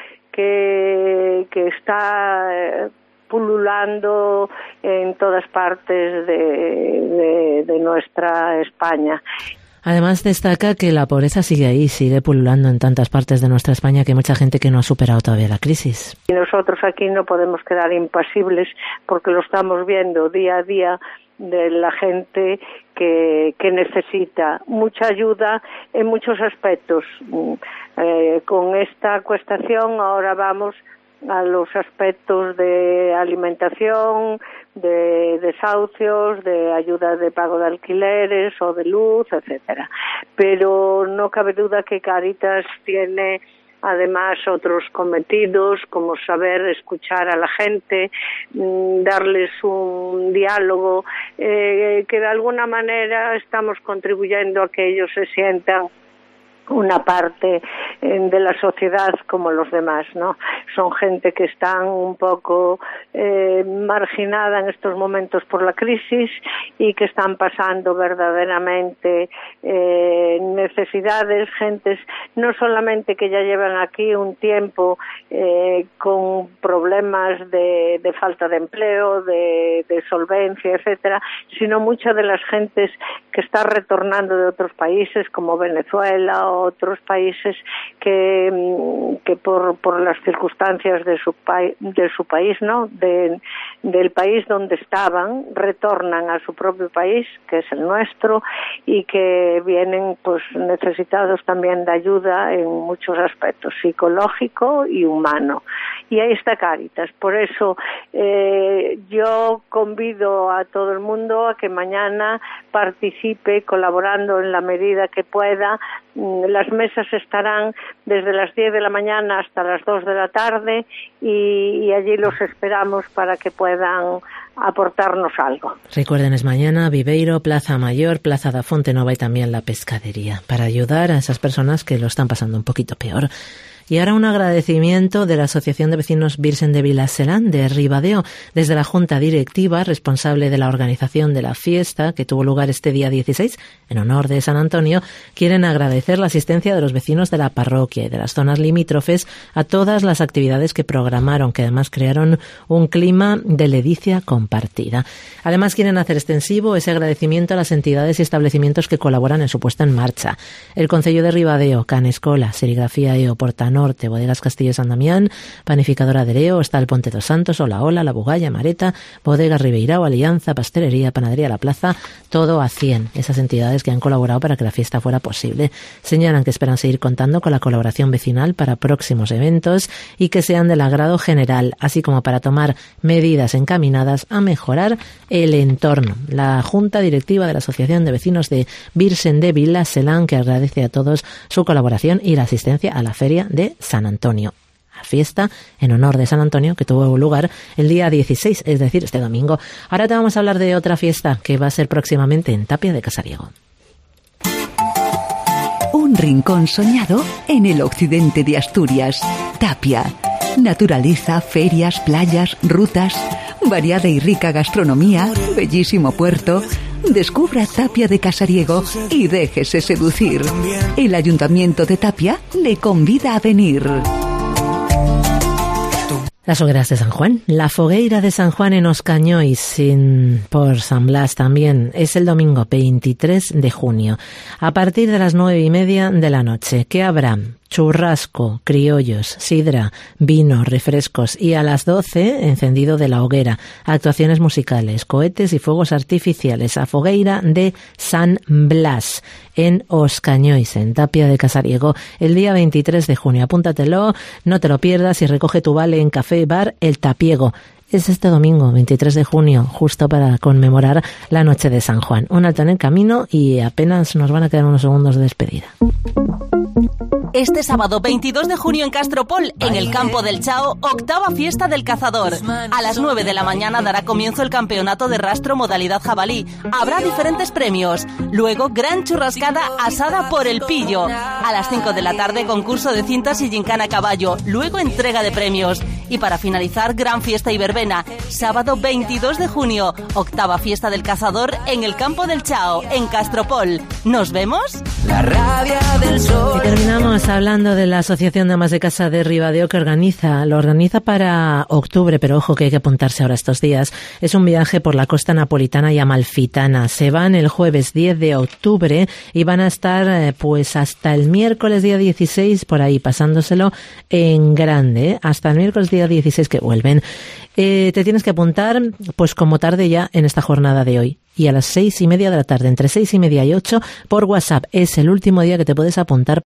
que, que está pululando en todas partes de, de, de nuestra España. Además, destaca que la pobreza sigue ahí, sigue pululando en tantas partes de nuestra España, que hay mucha gente que no ha superado todavía la crisis. Y nosotros aquí no podemos quedar impasibles, porque lo estamos viendo día a día de la gente que, que necesita mucha ayuda en muchos aspectos. Eh, con esta acuestación ahora vamos a los aspectos de alimentación, de desahucios, de ayuda de pago de alquileres o de luz, etcétera. Pero no cabe duda que Cáritas tiene además otros cometidos, como saber escuchar a la gente, darles un diálogo, eh, que de alguna manera estamos contribuyendo a que ellos se sientan una parte de la sociedad como los demás, ¿no? Son gente que están un poco eh, marginada en estos momentos por la crisis y que están pasando verdaderamente eh, necesidades, gentes no solamente que ya llevan aquí un tiempo eh, con problemas de, de falta de empleo, de, de solvencia, etcétera, sino muchas de las gentes que están retornando de otros países como Venezuela o otros países que, que por, por las circunstancias de su, pa de su país, ¿no? De, del país donde estaban, retornan a su propio país, que es el nuestro, y que vienen pues necesitados también de ayuda en muchos aspectos, psicológico y humano. y ahí está Cáritas. Por eso eh, yo convido a todo el mundo a que mañana participe colaborando en la medida que pueda. Las mesas estarán desde las diez de la mañana hasta las dos de la tarde y, y allí los esperamos para que puedan aportarnos algo. Recuerden, es mañana Viveiro, Plaza Mayor, Plaza da Fonte Nova y también la Pescadería, para ayudar a esas personas que lo están pasando un poquito peor. Y ahora un agradecimiento de la Asociación de Vecinos Virgen de Vilaselán de Ribadeo, desde la Junta Directiva responsable de la organización de la fiesta que tuvo lugar este día dieciséis en honor de San Antonio. Quieren agradecer la asistencia de los vecinos de la parroquia y de las zonas limítrofes a todas las actividades que programaron, que además crearon un clima de ledicia compartida. Además quieren hacer extensivo ese agradecimiento a las entidades y establecimientos que colaboran en su puesta en marcha. El Concello de Ribadeo, Can Escola, Serigrafía Eo, Portanor, Norte, Bodegas Castillo San Damián, Panificadora de Leo, está el Ponte dos Santos, Ola Ola, La Bugalla, Mareta, Bodegas Ribeirao, Alianza, Pastelería, Panadería La Plaza, todo a cien, esas entidades que han colaborado para que la fiesta fuera posible. Señalan que esperan seguir contando con la colaboración vecinal para próximos eventos y que sean del agrado general, así como para tomar medidas encaminadas a mejorar el entorno. La Junta Directiva de la Asociación de Vecinos de Virgen de Vilaselán, que agradece a todos su colaboración y la asistencia a la feria de San Antonio, a fiesta en honor de San Antonio que tuvo lugar el día dieciséis, es decir, este domingo. Ahora te vamos a hablar de otra fiesta que va a ser próximamente en Tapia de Casariego. Un rincón soñado en el occidente de Asturias. Tapia. Naturaleza, ferias, playas, rutas, variada y rica gastronomía, bellísimo puerto. Descubra Tapia de Casariego y déjese seducir. El Ayuntamiento de Tapia le convida a venir. Las hogueras de San Juan, la fogueira de San Juan en Os Cañois, en, por San Blas también, es el domingo veintitrés de junio, a partir de las nueve y media de la noche. ¿Qué habrá? Churrasco, criollos, sidra, vino, refrescos y a las doce, encendido de la hoguera, actuaciones musicales, cohetes y fuegos artificiales a fogueira de San Blas en Os Cañois, en Tapia de Casariego, el día veintitrés de junio. Apúntatelo, no te lo pierdas y recoge tu vale en Café Bar El Tapiego. Es este domingo, veintitrés de junio, justo para conmemorar la noche de San Juan. Un alto en el camino y apenas nos van a quedar unos segundos de despedida. Este sábado veintidós de junio en Castropol, en el Campo del Chao, octava fiesta del cazador. A las nueve de la mañana dará comienzo el campeonato de rastro modalidad jabalí. Habrá diferentes premios. Luego, gran churrascada asada por el pillo. A las cinco de la tarde, concurso de cintas y gincana a caballo. Luego, entrega de premios. Y para finalizar, gran fiesta y verbena. Sábado veintidós de junio, octava fiesta del cazador en el Campo del Chao, en Castropol. ¿Nos vemos? La rabia del sol. Y terminamos hablando de la Asociación de Amas de Casa de Ribadeo, que organiza, lo organiza para octubre, pero ojo que hay que apuntarse ahora estos días. Es un viaje por la costa napolitana y amalfitana. Se van el jueves diez de octubre y van a estar eh, pues hasta el miércoles día dieciséis por ahí, pasándoselo en grande, ¿eh? Hasta el miércoles día dieciséis que vuelven. Eh, te tienes que apuntar pues como tarde ya en esta jornada de hoy. Y a las seis y media de la tarde, entre seis y media y ocho, por WhatsApp. Es el último día que te puedes apuntar